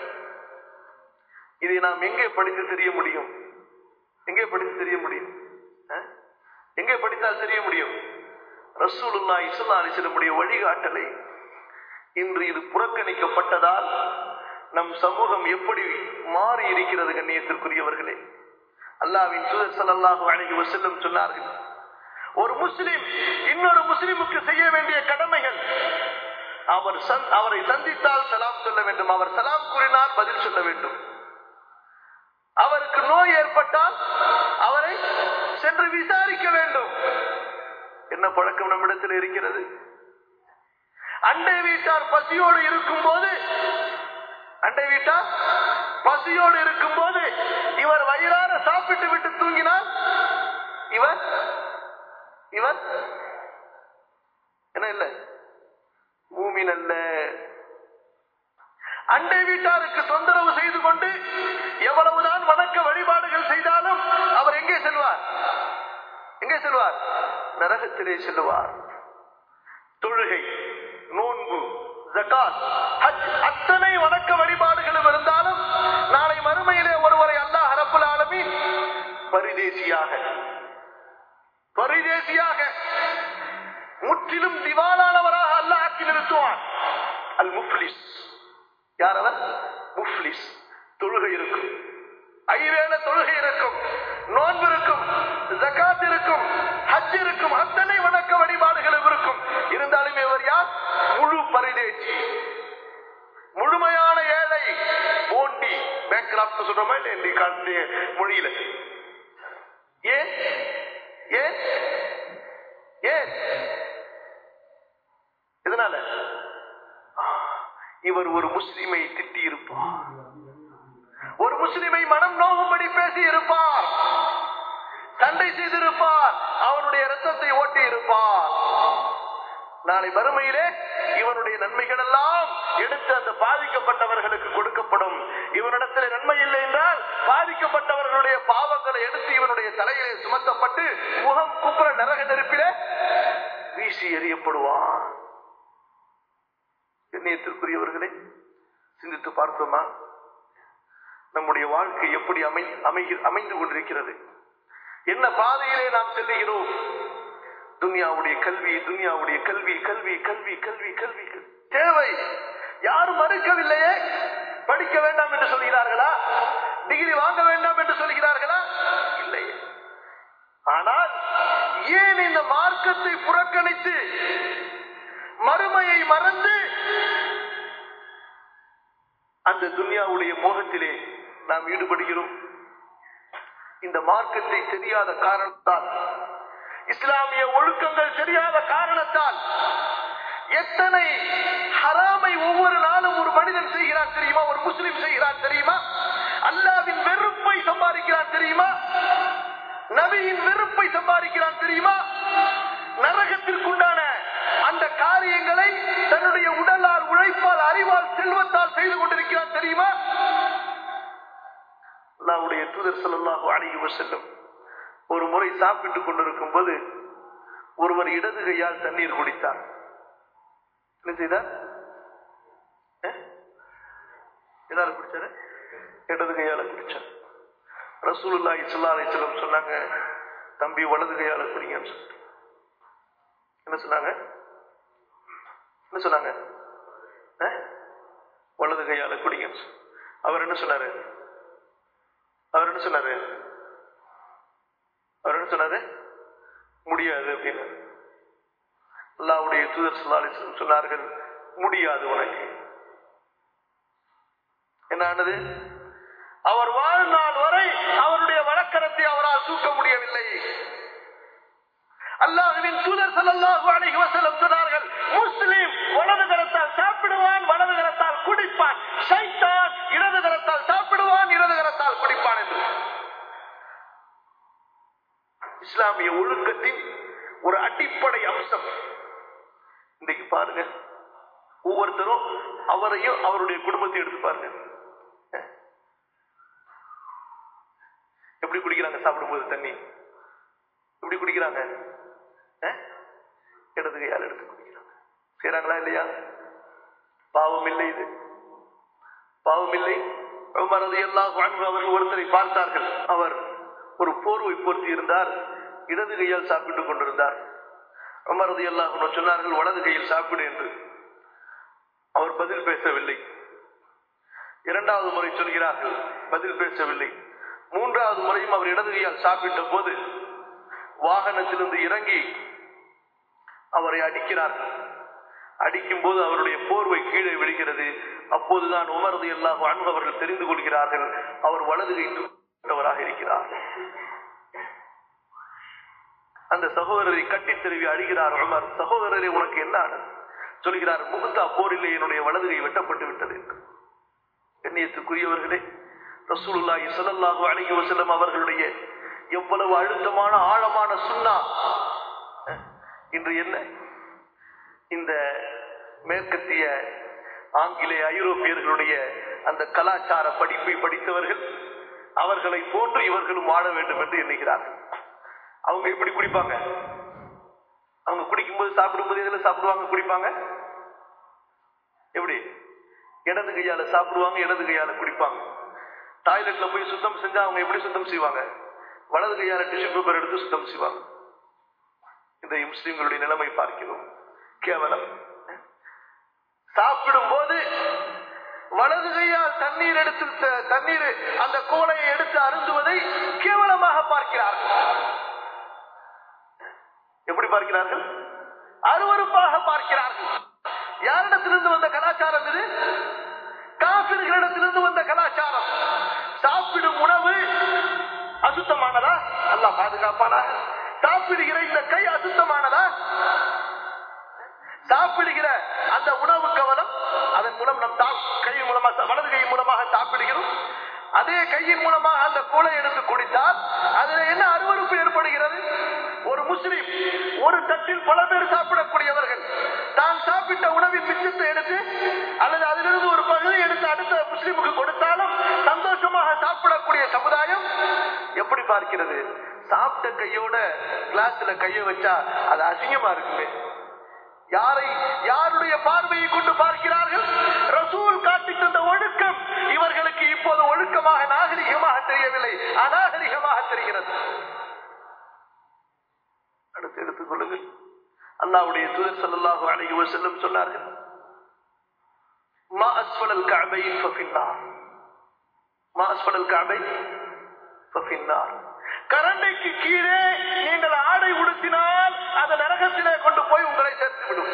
இதை நாம் எங்கே படித்து தெரிய முடியும்? எங்கே படித்து தெரிய முடியும்? எங்கே படித்தால் தெரிய முடியும்? ரசூலுல்லாஹி ஸல்லல்லாஹு அலைஹி வஸல்லம் வழிகாட்டலை இன்று இது புறக்கணிக்கப்பட்டதால் நம் சமூகம் எப்படி மாறி இருக்கிறது? கண்ணியத்திற்குரியவர்களே, அல்லாஹ்வின் தூதர் ஸல்லல்லாஹு அலைஹி வஸல்லம் சொன்னார்கள், ஒரு முஸ்லிம் இன்னொரு முஸ்லிமுக்கு செய்ய வேண்டிய கடமைகள், அவர் அவரை சந்தித்தால் சலாம் சொல்ல வேண்டும், அவர் சலாம் கூறினால் பதில் சொல்ல வேண்டும், அவருக்கு நோய் ஏற்பட்டால் அவரை சென்று விசாரிக்க வேண்டும். என்ன பழக்கம் நம்மிடத்தில் இருக்கிறது? அண்டை வீட்டார் பசியோடு இருக்கும் போது, அண்டை வீட்டார் பசியோடு இருக்கும் போது இவர் வயிறார சாப்பிட்டு விட்டு தூங்கினால் இவர் இவர் என்ன இல்ல மூமின் அல்ல. அண்டை வீட்டாருக்கு தொந்தரவு செய்து கொண்டு எவ்வளவுதான் வணக்க வழிபாடுகள் செய்தாலும் அவர் எங்கே செல்வார்? எங்கே செல்வார்? நரகத்திலே செல்வார். தொழுகை, நோன்பு, ஜகாத், ஹஜ், அத்தனை வணக்க வழிபாடுகளும் இருந்தாலும் நாளை மறுமையிலே ஒருவரை அல்லாஹ் ரப்பல் ஆலமீன் பரிதேசியாக பரிதேசியாக முற்றிலும் திவாலானவராக அல்லாஹ் ஆக்கி நிறுத்துவான். அல் முஃப்லிஸ். யார் அவர்? முஃப்லிஸ். தொழுகை இருக்கும், ஐவேளை தொழுகை இருக்கும், நோன்பு இருக்கும், ஜகாத் இருக்கும், ஹஜ் இருக்கும், அத்தனை வணக்க வழிபாடுகளும் இருக்கும். இருந்தாலும் இவர் யார்? முழு பரிதேசி, முழுமையான ஏழை, போண்டி, பேங்க்ராப்ட் சொல்றோமா இல்லை மொழியில. ஏன் ஏன் ஏன் இதனால இவர் ஒரு முஸ்லிமை திட்டி இருப்பார், ஒரு முஸ்லிமை மனம் நோகும்படி பேசி இருப்பார், சண்டை செய்திருப்பார், அவனுடைய ரத்தத்தை ஓட்டி இருப்பார். நாளை மறுமையிலே இவனுடைய நன்மைகள் எல்லாம் எடுத்து அந்த பாதிக்கப்பட்டவர்களுக்கு கொடுக்கப்படும். இவனிடத்தில் நன்மை இல்லை என்றால் பாதிக்கப்பட்டவர்களுடைய பாவங்களை எடுத்து இவனுடைய தலையிலே சுமத்தப்பட்டு முகம் குப்புற நரக நெருப்பிலே வீசி எறியப்படுவான். கண்ணியத்திற்குரியவர்களே, சிந்தித்து பார்த்தோமா நம்முடைய வாழ்க்கை எப்படி அமை அமைந்து கொண்டிருக்கிறது? என்ன பாதையிலே நாம் செல்லுகிறோம்? துன்யாவுடைய கல்வி, துன்யாவுடைய கல்வி, கல்வி கல்வி கல்வி கல்வி தேவை. யாரும் மறுக்கவில்லையே. படிக்க வேண்டாம் என்று சொல்கிறார்களா? டிகிரி வாங்க வேண்டாம் என்று சொல்கிறார்களா? இல்லையே. ஆனால் ஏன் இந்த மார்க்கத்தை புறக்கணித்து மறுமையை மறந்து அந்த துன்யாவுடைய மோகத்திலே நாம் ஈடுபடுகிறோம்? இந்த மார்க்கத்தை தெரியாத காரணத்தால், இஸ்லாமிய ஒழுக்கங்கள் தெரியாத காரணத்தால் எத்தனை ஹராமை ஒவ்வொரு நாளும் ஒரு மனிதன் செய்கிறான் தெரியுமா? ஒரு முஸ்லிம் செய்கிறான் தெரியுமா? அல்லாஹ்வின் வெறுப்பை சம்பாதிக்கிறான் தெரியுமா? நபியின் வெறுப்பை சம்பாதிக்கிறான் தெரியுமா? நரகத்திற்குண்டான அந்த காரியங்களை தன்னுடைய உடலால், உழைப்பால், அறிவால், செல்வத்தால் செய்து கொண்டிருக்கிறான் தெரியுமா? அல்லாஹ்வுடைய தூதர் ஸல்லல்லாஹு அலைஹி வஸல்லம் ஒரு முறை சாப்பிட்டுக் கொண்டிருக்கும் போது ஒருவர் இடது கையால் தண்ணீர் குடித்தார். என்ன செய்தார்? எதால குடிச்சாரு? இடது கையால குடிச்சார். ரசூலுல்லாஹி ஸல்லல்லாஹு அலைஹி வஸல்லம் சொன்னாங்க, தம்பி வலது கையால குடிங்கன்னு சொல்லிட்டு. என்ன சொன்னாங்க? என்ன சொன்னாங்க? வலது கையால குடிங்க. அவர் என்ன சொன்னாரு? அவர் என்ன சொன்னாரு? அவர் என்ன சொன்னாரு? முடியாது அப்படின்னு. அல்லாஹ்வுடைய தூதர் ஸல்லல்லாஹு அலைஹி வஸல்லம் சொன்னார்கள், முடியாது உனக்கு. என்ன ஆனது? அவர் வாழ்நாள் வரை அவருடைய வழக்கரத்தை அவரால் தூக்க முடியவில்லை. அல்லாஹ்வின் தூதர் ஸல்லல்லாஹு அலைஹி வஸல்லம் சொன்னார்கள், முஸ்லிம் வலது கரத்தால் சாப்பிடுவான், வலது கரத்தால் குடிப்பான். ஷைத்தான் இடது கரத்தால் சாப்பிடுவான், இடது கரத்தால் குடிப்பான் என்று. இஸ்லாமிய ஒழுக்கத்தின் ஒரு அடிப்படை அம்சம். இன்றைக்கு பாருங்க, ஒவ்வொருத்தரும் அவரையும் அவருடைய குடும்பத்தை எடுத்து பாருங்க. எப்படி குடிக்கிறாங்க? சாப்பிடும்போது தண்ணி எப்படி குடிக்கிறாங்க? இடது கையால் எடுத்து குடிக்கிறாங்க. செய்யறாங்களா இல்லையா? பாவம் இல்லை? இது பாவம் இல்லை? உமர் ரலியல்லாஹு அன்ஹு அவர்கள் ஒருத்தரை பார்த்தார்கள். அவர் ஒரு போர்வை போர்த்தி இருந்தார், இடது கையால் சாப்பிட்டுக் கொண்டிருந்தார். உமர் ரலியல்லாஹு அன்ஹு சொன்னார்கள், வலது கையில் சாப்பிடு என்று. அவர் பதில் பேசவில்லை. இரண்டாவது முறை சொல்கிறார்கள், பதில் பேசவில்லை. மூன்றாவது முறையும் அவர் இடது கையால் சாப்பிட்ட போது வாகனத்திலிருந்து இறங்கி அவரை அடிக்கிறார்கள். அடிக்கும் போது அவருடைய போர்வை கீழே விழுகிறது. அப்போதுதான் உமர் ரலியல்லாஹு அன்ஹு அவர்கள் தெரிந்து கொள்கிறார்கள், அவர் வலது கைவராக இருக்கிறார். அந்த சகோதரரை கட்டி தருவி அழுகிறார் உமர். சகோதரரை உனக்கு என்ன ஆனது? சொல்கிறார், முகுத்தா போரிலே என்னுடைய வலது கை வெட்டப்பட்டு விட்டது என்று. கண்ணியத்துக்குரியவர்களே, ரசூலுல்லாஹி ஸல்லல்லாஹு அலைஹி வஸல்லம் அவர்களுடைய எவ்வளவு அழுத்தமான ஆழமான சுன்னா இன்று என்ன? இந்த மேற்கத்திய ஆங்கிலேய ஐரோப்பியர்களுடைய அந்த கலாச்சார படிப்பை படித்தவர்கள் அவர்களை போன்று இவர்களும் வாழ வேண்டும் என்று எண்ணுகிறார்கள். அவங்க எப்படி குடிப்பாங்க? அவங்க குடிக்கும்போது சாப்பிடும்போது எதுல சாப்பிடுவாங்க? குடிப்பாங்க எப்படி? இடது கையால சாப்பிடுவாங்க, இடது கையால குடிப்பாங்க. டாய்லெட்ல போய் சுத்தம் செஞ்சா அவங்க எப்படி சுத்தம் செய்வாங்க? வலது கையால டிஷ்யூ பேப்பர் எடுத்து சுத்தம் செய்வாங்க. இந்த முஸ்லிம்களுடைய நிலைமை பார்க்கிறோம். கேவலம். சாப்பிடும் போது வலது கையால் தண்ணீர் எடுத்து தண்ணீர் அந்த கோலையை எடுத்து அருந்துவதை கேவலமாக பார்க்கிறார்கள். எப்படி பார்க்கிறார்கள்? அருவருப்பாக பார்க்கிறார்கள். யாரிடத்திலிருந்து வந்த கலாச்சாரம் இது? காபிர்களிடத்திலிருந்து வந்த கலாச்சாரம். சாப்பிடும் உணவு அசுத்தமானதா? அல்லாஹ் பாதுகாப்பானாக. சாப்பிடுகிற இந்த கை அசுத்தமானதா? சாப்பிடுகிற அந்த உணவு கவனம், அதன் மூலம் நம் கையின் மூலமாக, வலது கையின் மூலமாக சாப்பிடுகிறோம். அதே கையின் மூலமாக அந்த கூளை எடுத்து குடித்தால் அதுல என்ன அருவருப்பு ஏற்படுகிறது? ஒரு முஸ்லிம் ஒரு தட்டில் பல பேர் சாப்பிடக்கூடியவர்கள் தான் சாப்பிட்ட உணவின் மிச்சத்தை எடுத்து அல்லது அதிலிருந்து ஒரு பகுதியை எடுத்து அடுத்த முஸ்லிமுக்கு கொடுத்தாலும் சந்தோஷமாக சாப்பிடக்கூடிய சமுதாயம் எப்படி பார்க்கிறது? சாப்பிட்ட கையோட கிளாஸ்ல கையை வச்சா அது அசிங்கமா இருக்குமே. யாரை யாருடைய பார்வையை கொண்டு பார்க்கிறார்கள்? ரசூல் காட்டி தந்த ஒழுக்கம் இவர்களுக்கு இப்போது ஒழுக்கமாக நாகரிகமாக தெரியவில்லை, அநாகரிகமாக தெரிகிறது. அடுத்து எடுத்துக் கொள்ளுங்கள். அல்லாஹ்வுடைய தூதர் ஸல்லல்லாஹு அலைஹி வஸல்லம் சொன்னார்கள், மா அஸ்ஃபலல் கஅபைன் ஃபஃபின்னார், மா அஸ்ஃபலல் கஅபைன் ஃபஃபின்னார். கரண்டைக்கு கீழே நீங்கள் ஆடை உடுத்தினால் அது நரகத்திலே கொண்டு போய் உங்களை சேர்த்து விடும்.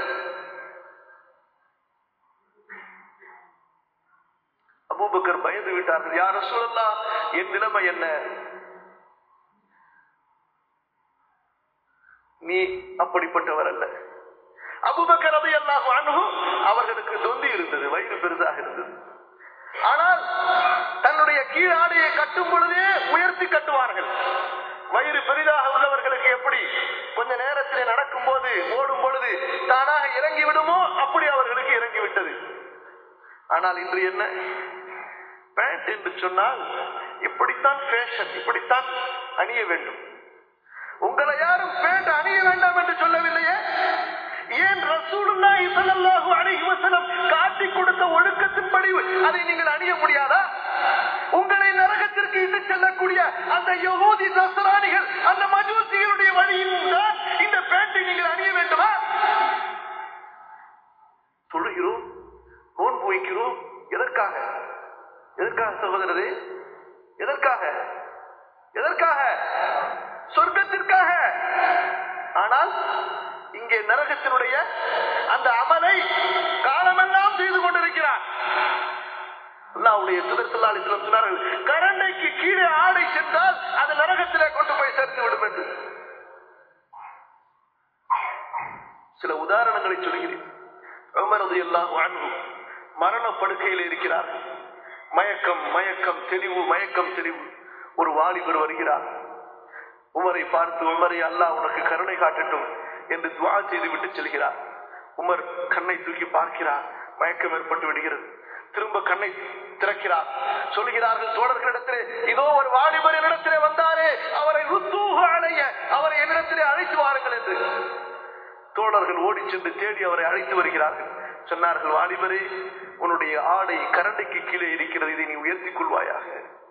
அபூபக்கர் பயந்து விட்டார்கள். யா ரசூலல்லாஹ், என் நிலைமை என்ன? நீ அப்படிப்பட்டவர் அல்ல. அபூபக்கர் ரலியல்லாஹு அன்ஹு அவர்களுக்கு தொந்தி இருந்தது, வயிறு பெரிதாக இருந்தது. ஆனால் தன்னுடைய கீழ் ஆடையை கட்டும் பொழுதே உயர்த்தி கட்டுவார்கள். வயிறு பெரிதாக உள்ளவர்களுக்கு எப்படி கொஞ்ச நேரத்திலே நடக்கும் போது ஓடும் பொழுது தானாக இறங்கி விடுமோ அப்படி அவர்களுக்கு இறங்கிவிட்டது. ஆனால் இன்று என்ன? பேண்ட் என்று சொன்னால் இப்படித்தான் ஃபேஷன், இப்படித்தான் அணிய வேண்டும். உங்களை யாரும் பேண்ட் அணிய வேண்டாம் என்று சொல்லவில்லையே. ஏன் ரசூலுல்லாஹி ஸல்லல்லாஹு அலைஹி வஸல்லம் காட்டி கொடுத்த ஒழுக்கத்தின்படி அதை நீங்கள் அணிய முடியாதா? உங்களை நரகத்திற்கு இட்டு செல்லக்கூடிய அந்த யஹூதி நஸ்ரானிகள், அந்த மஜூசிகளுடைய வழியில் இந்த பேண்டை நீங்கள் அணிய வேண்டுமா? தொழுகிறோம், நோன்பு வைக்கிறோம், எதற்காக? எதற்காக சகோதரரே? எதற்காக? எதற்காக? சொர்க்கத்திற்காக. ஆனால் இங்கே நரகத்தினுடைய அந்த அமலை காலமெல்லாம் செய்து கொண்டிருக்கிறார். அல்லாஹ்வுடைய தூதர் ஸல்லல்லாஹு அலைஹி வஸல்லம் சொன்னார்கள், கரண்டைக்கு கீழே ஆடை சென்றால் அது நரகத்திலே கொண்டு போய் சேர்த்து விடும் என்று. சில உதாரணங்களை சொல்கிறேன். உமர் ரலியல்லாஹு அன்ஹு மரண படுக்கையில் இருக்கிறார்கள். மயக்கம் மயக்கம் தெளிவு மயக்கம் தெளிவு. ஒரு வாலிபர் வருகிறார். உமரை பார்த்து, உமரை அல்லாஹ் உனக்கு கருணை காட்டட்டும் என்று துஆ செய்து விட்டு செல்கிறார். உமர் கண்ணை தூக்கி பார்க்கிறார். மயக்கம் ஏற்பட்டு விடுகிறது. திரும்ப கண்ணை திறக்கிறார். சொல்கிறார்கள் தோழர்களிடத்திலே, இதோ ஒரு வாலிபர் என்னிடத்திலே வந்தாரே, அவரை ருத்தூஹு அலைய, அவரை என்னிடத்திலே அழைத்து வாருங்கள் என்று. தோழர்கள் ஓடி சென்று தேடி அவரை அழைத்து வருகிறார்கள். சொன்னார்கள், வாலிபரே, உன்னுடைய ஆடை கரண்டைக்கு கீழே இருக்கிறது, இதை நீ உயர்த்திக் கொள்வாயாக.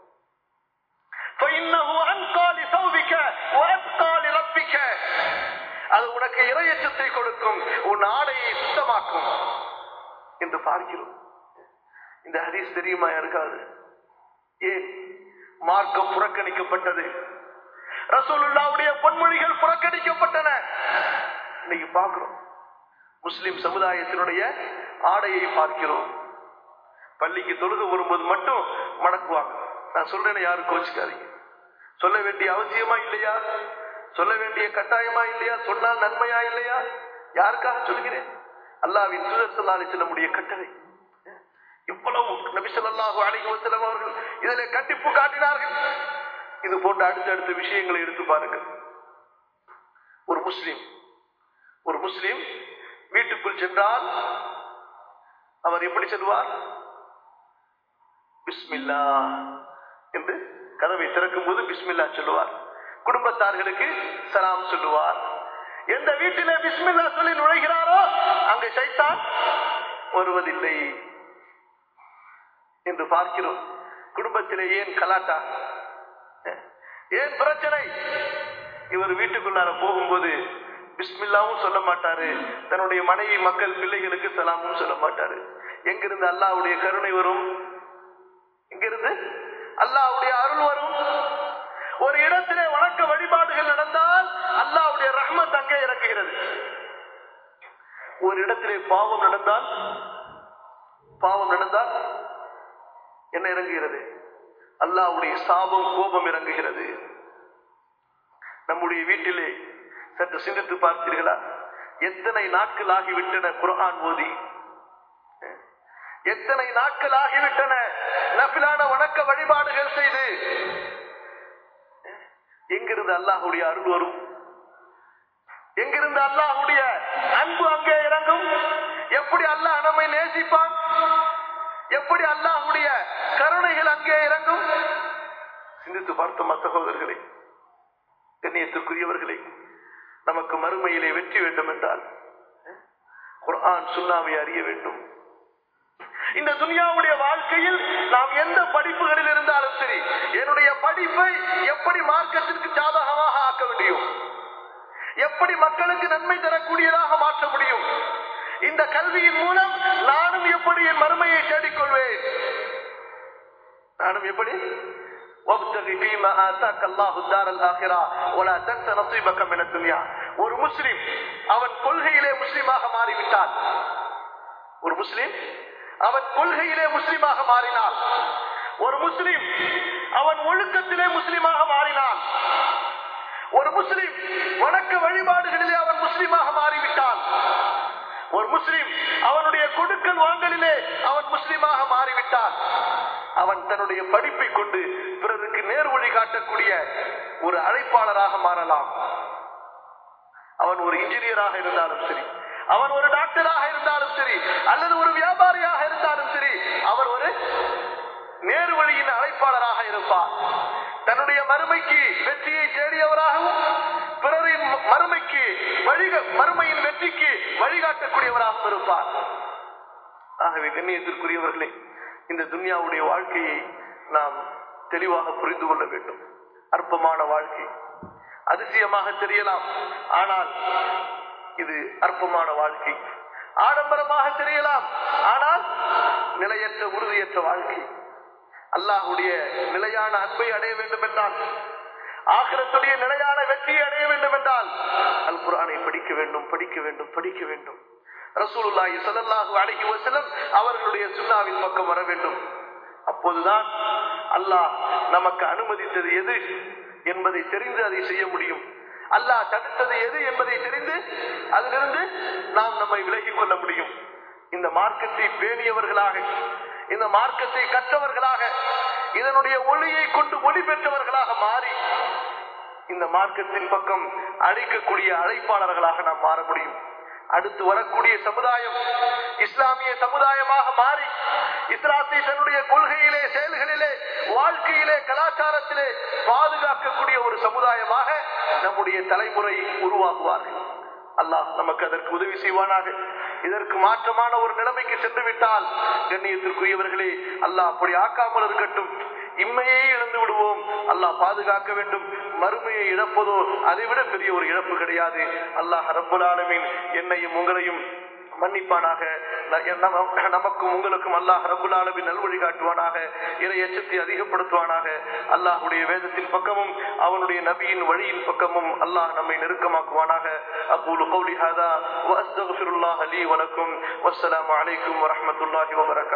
அது உனக்கு இறையச்சத்தை கொடுக்கும், உன் ஆடையை சுத்தமாக்கும் என்று பார்க்கிறோம். இந்த ஹதீஸ் தெரியுமா இருக்காது? ஏன் மார்க்கம் புறக்கணிக்கப்பட்டது? ரசூலுல்லாஹ்வுடைய பொன்மொழிகள் புறக்கணிக்கப்பட்டன. இன்னைக்கு பார்க்கிறோம், முஸ்லிம் சமுதாயத்தினுடைய ஆடையை பார்க்கிறோம். பள்ளிக்கு தொழுது வரும்போது மட்டும் மடக்குவாங்க. நான் சொல்றேன்னு யாரும் கோச்சுக்காதீங்க. சொல்ல வேண்டிய அவசியமா இல்லையா? சொல்ல வேண்டிய கட்டாயமா இல்லையா? சொன்னால் நன்மையா இல்லையா? யாருக்காக சொல்கிறேன்? அல்லாஹ்வின் தூதர் ஸல்லல்லாஹு அலைஹி வஸல்லம் கட்டளை. இவ்வளவு நபி ஸல்லல்லாஹு அலைஹி வஸல்லம் அவர்கள் இதிலே கண்டிப்பு காட்டினார்கள். இது போன்ற அடுத்தடுத்த விஷயங்களை எடுத்து பாருங்கள். ஒரு முஸ்லிம் ஒரு முஸ்லிம் வீட்டுக்குள் சென்றால் அவர் எப்படி செல்வார்? பிஸ்மில்லா என்று கதவை திறக்கும் போது பிஸ்மில்லா சொல்லுவார். குடும்பத்தார்களுக்கு சலாம் சொல்லுவார். எந்த வீட்டிலே பிஸ்மில்லா சொல்லி நுழைகிறாரோ அங்கு ஷைத்தான் வருவதில்லை என்று பார்க்கிறோம். குடும்பத்திலே ஏன் கலாட்டா, ஏன் பிரச்சனை? இவர் வீட்டுக்குள்ளார போகும்போது பிஸ்மில்லாவும் சொல்ல மாட்டாரு, தன்னுடைய மனைவி மக்கள் பிள்ளைகளுக்கு சலாமும் சொல்ல மாட்டாரு. எங்கிருந்து அல்லாஹ்வுடைய கருணை வரும்? எங்கிருந்து அல்லாஹ்வுடைய அருள் வரும்? ஒரு இடத்திலே வணக்க வழிபாடுகள் நடந்தால் அல்லாஹ்வுடைய ரஹ்மத் அங்கே இறங்குகிறது. ஒரு இடத்திலே பாவம் நடந்தால் பாவம் நடந்தால் என்ன இறங்குகிறது? அல்லாஹ்வுடைய சாபம், கோபம் இறங்குகிறது. நம்முடைய வீட்டிலே சற்று சிந்தித்து பார்த்தீர்களா? எத்தனை நாட்கள் ஆகிவிட்டன குர்ஆன் ஓதி, எத்தனை நாட்கள் ஆகிவிட்டன நஃபிலான வணக்க வழிபாடுகள் செய்து. எங்கிருந்து அல்லாஹ்வுடைய அருள் வரும்? எங்கிருந்து அல்லாஹ்வுடைய அன்பு அங்கே இறங்கும்? எப்படி அல்லாஹ் நம்மை நேசிப்பான்? எப்படி அல்லாஹ்வுடைய கருணைகள் அங்கே இறங்கும்? சிந்தித்து பார்த்தோம் சகோதரர்களே, கண்ணியத்திற்குரியவர்களே. நமக்கு மறுமையிலே வெற்றி வேண்டும் என்றால் குர்ஆன் சுன்னாவை அறிய வேண்டும். இந்த துனியாவுடைய வாழ்க்கையில் நாம் எந்த படிப்புகளில் இருந்தாலும் சரி, என்னுடைய படிப்பை எப்படி மார்க்கத்திற்கு சாதகமாக ஆக்க முடியும், எப்படி மக்களுக்கு நன்மை தரக்கூடியதாக மாற்ற முடியும், இந்த கல்வியின் மூலம் நானும் எப்படி என் மறுமையை தேடிக்கொள்வேன், நானும் எப்படி ஒரு முஸ்லிம் அவன் கொள்கையிலே முஸ்லிமாக மாறிவிட்டால், ஒரு முஸ்லிம் அவன் கொள்கையிலே முஸ்லிமாக மாறினான், ஒரு முஸ்லிம் அவன் ஒழுக்கத்திலே முஸ்லிமாக மாறினான், ஒரு முஸ்லிம் வணக்க வழிபாடுகளிலே அவன் முஸ்லிமாக மாறிவிட்டான், ஒரு முஸ்லிம் அவனுடைய கொடுக்கல் வாங்கலிலே அவன் முஸ்லிமாக மாறிவிட்டான், அவன் தன்னுடைய படிப்பை கொண்டு பிறருக்கு நேர் வழி காட்டக்கூடிய ஒரு அழைப்பாளராக மாறலாம். அவன் ஒரு இன்ஜினியராக இருந்தாலும் சரி, அவன் ஒரு டாக்டராக இருந்தாலும் சரி, அல்லது ஒரு வியாபாரியாக இருந்தாலும் சரி, அவர் ஒரு நேர் வழியின் அழைப்பாளராக இருப்பார். தன்னுடைய மறுமைக்கு வெற்றியை தேடியவராகவும் பிறரின் மறுமைக்கு வழி மறுமையின் வெற்றிக்கு வழிகாட்டக்கூடியவராகவும் இருப்பார். ஆகவே கண்ணியத்திற்குரியவர்களே, இந்த துன்யாவுடைய வாழ்க்கையை நாம் தெளிவாக புரிந்து கொள்ள வேண்டும். அற்பமான வாழ்க்கை அதிசயமாக தெரியலாம், ஆனால் இது அற்பமான வாழ்க்கை. ஆடம்பரமாக தெரியலாம், ஆனால் நிலையற்ற உறுதியற்ற வாழ்க்கை. அல்லாஹ்வுடைய நிலையான அன்பை அடைய வேண்டும் என்றால், ஆகிரத்துடைய நிலையான வெற்றியை அடைய வேண்டும் என்றால் அல் குர்ஆனை படிக்க வேண்டும், படிக்க வேண்டும், படிக்க வேண்டும். ரசூலுல்லாஹி ஸல்லல்லாஹு அலைஹி வஸல்லம் அவர்களுடைய சுன்னாவின் பக்கம் வர வேண்டும். அப்போதுதான் அல்லாஹ் நமக்கு அனுமதித்தது எது என்பதை தெரிந்து அதை செய்ய முடியும். அல்லாஹ் தடுத்தது எது என்பதை தெரிந்து அதிலிருந்து நாம் நம்மை விலகிக் கொள்ள முடியும். இந்த மார்க்கத்தை பேணியவர்களாக, இந்த மார்க்கத்தை கற்றவர்களாக, இதனுடைய ஒளியை கொண்டு ஒளி பெற்றவர்களாக மாறி இந்த மார்க்கத்தின் பக்கம் அழைக்கக்கூடிய அழைப்பாளர்களாக நாம் மாற முடியும். அடுத்து வரக்கூடிய சமுதாயம் இஸ்லாமிய சமுதாயமாக மாறி இஸ்லாத்தை தன்னுடைய கொள்கையிலே, செயல்களிலே, வாழ்க்கையிலே, கலாச்சாரத்திலே பாதுகாக்கக்கூடிய ஒரு சமுதாயமாக நம்முடைய தலைமுறை உருவாகுவார்கள். அல்லாஹ் நமக்கு அதற்கு உதவி செய்வானாக. இதற்கு மாற்றமான ஒரு நிலைமைக்கு சென்று விட்டால் கண்ணியத்திற்குரியவர்களே, அல்லாஹ் அப்படி ஆக்காமல் இருக்கட்டும். இம்மையை இழந்து விடுவோம், அல்லாஹ் பாதுகாக்க வேண்டும். மறுமையை இழப்பதோ அதைவிட பெரிய ஒரு இழப்பு கிடையாது. அல்லாஹ் ரப்பல் ஆலமீன் என்னையும் உங்களையும் மன்னிப்பானாக. நமக்கும் உங்களுக்கும் அல்லாஹ் ரப்பல் ஆலமீன் நல்வழி காட்டுவானாக, இறை எச்சத்தை அதிகப்படுத்துவானாக. அல்லாஹ்வுடைய வேதத்தின் பக்கமும் அவனுடைய நபியின் வழியின் பக்கமும் அல்லாஹ் நம்மை நெருக்கமாக்குவானாக. அகூலு கௌலி ஹாதா வ அஸ்தக்ஃபிருல்லாஹ லீ வ லக்கும். வஸ்ஸலாமு அலைக்கும் வ ரஹ்மத்துல்லாஹி வ பரகாத்துஹு.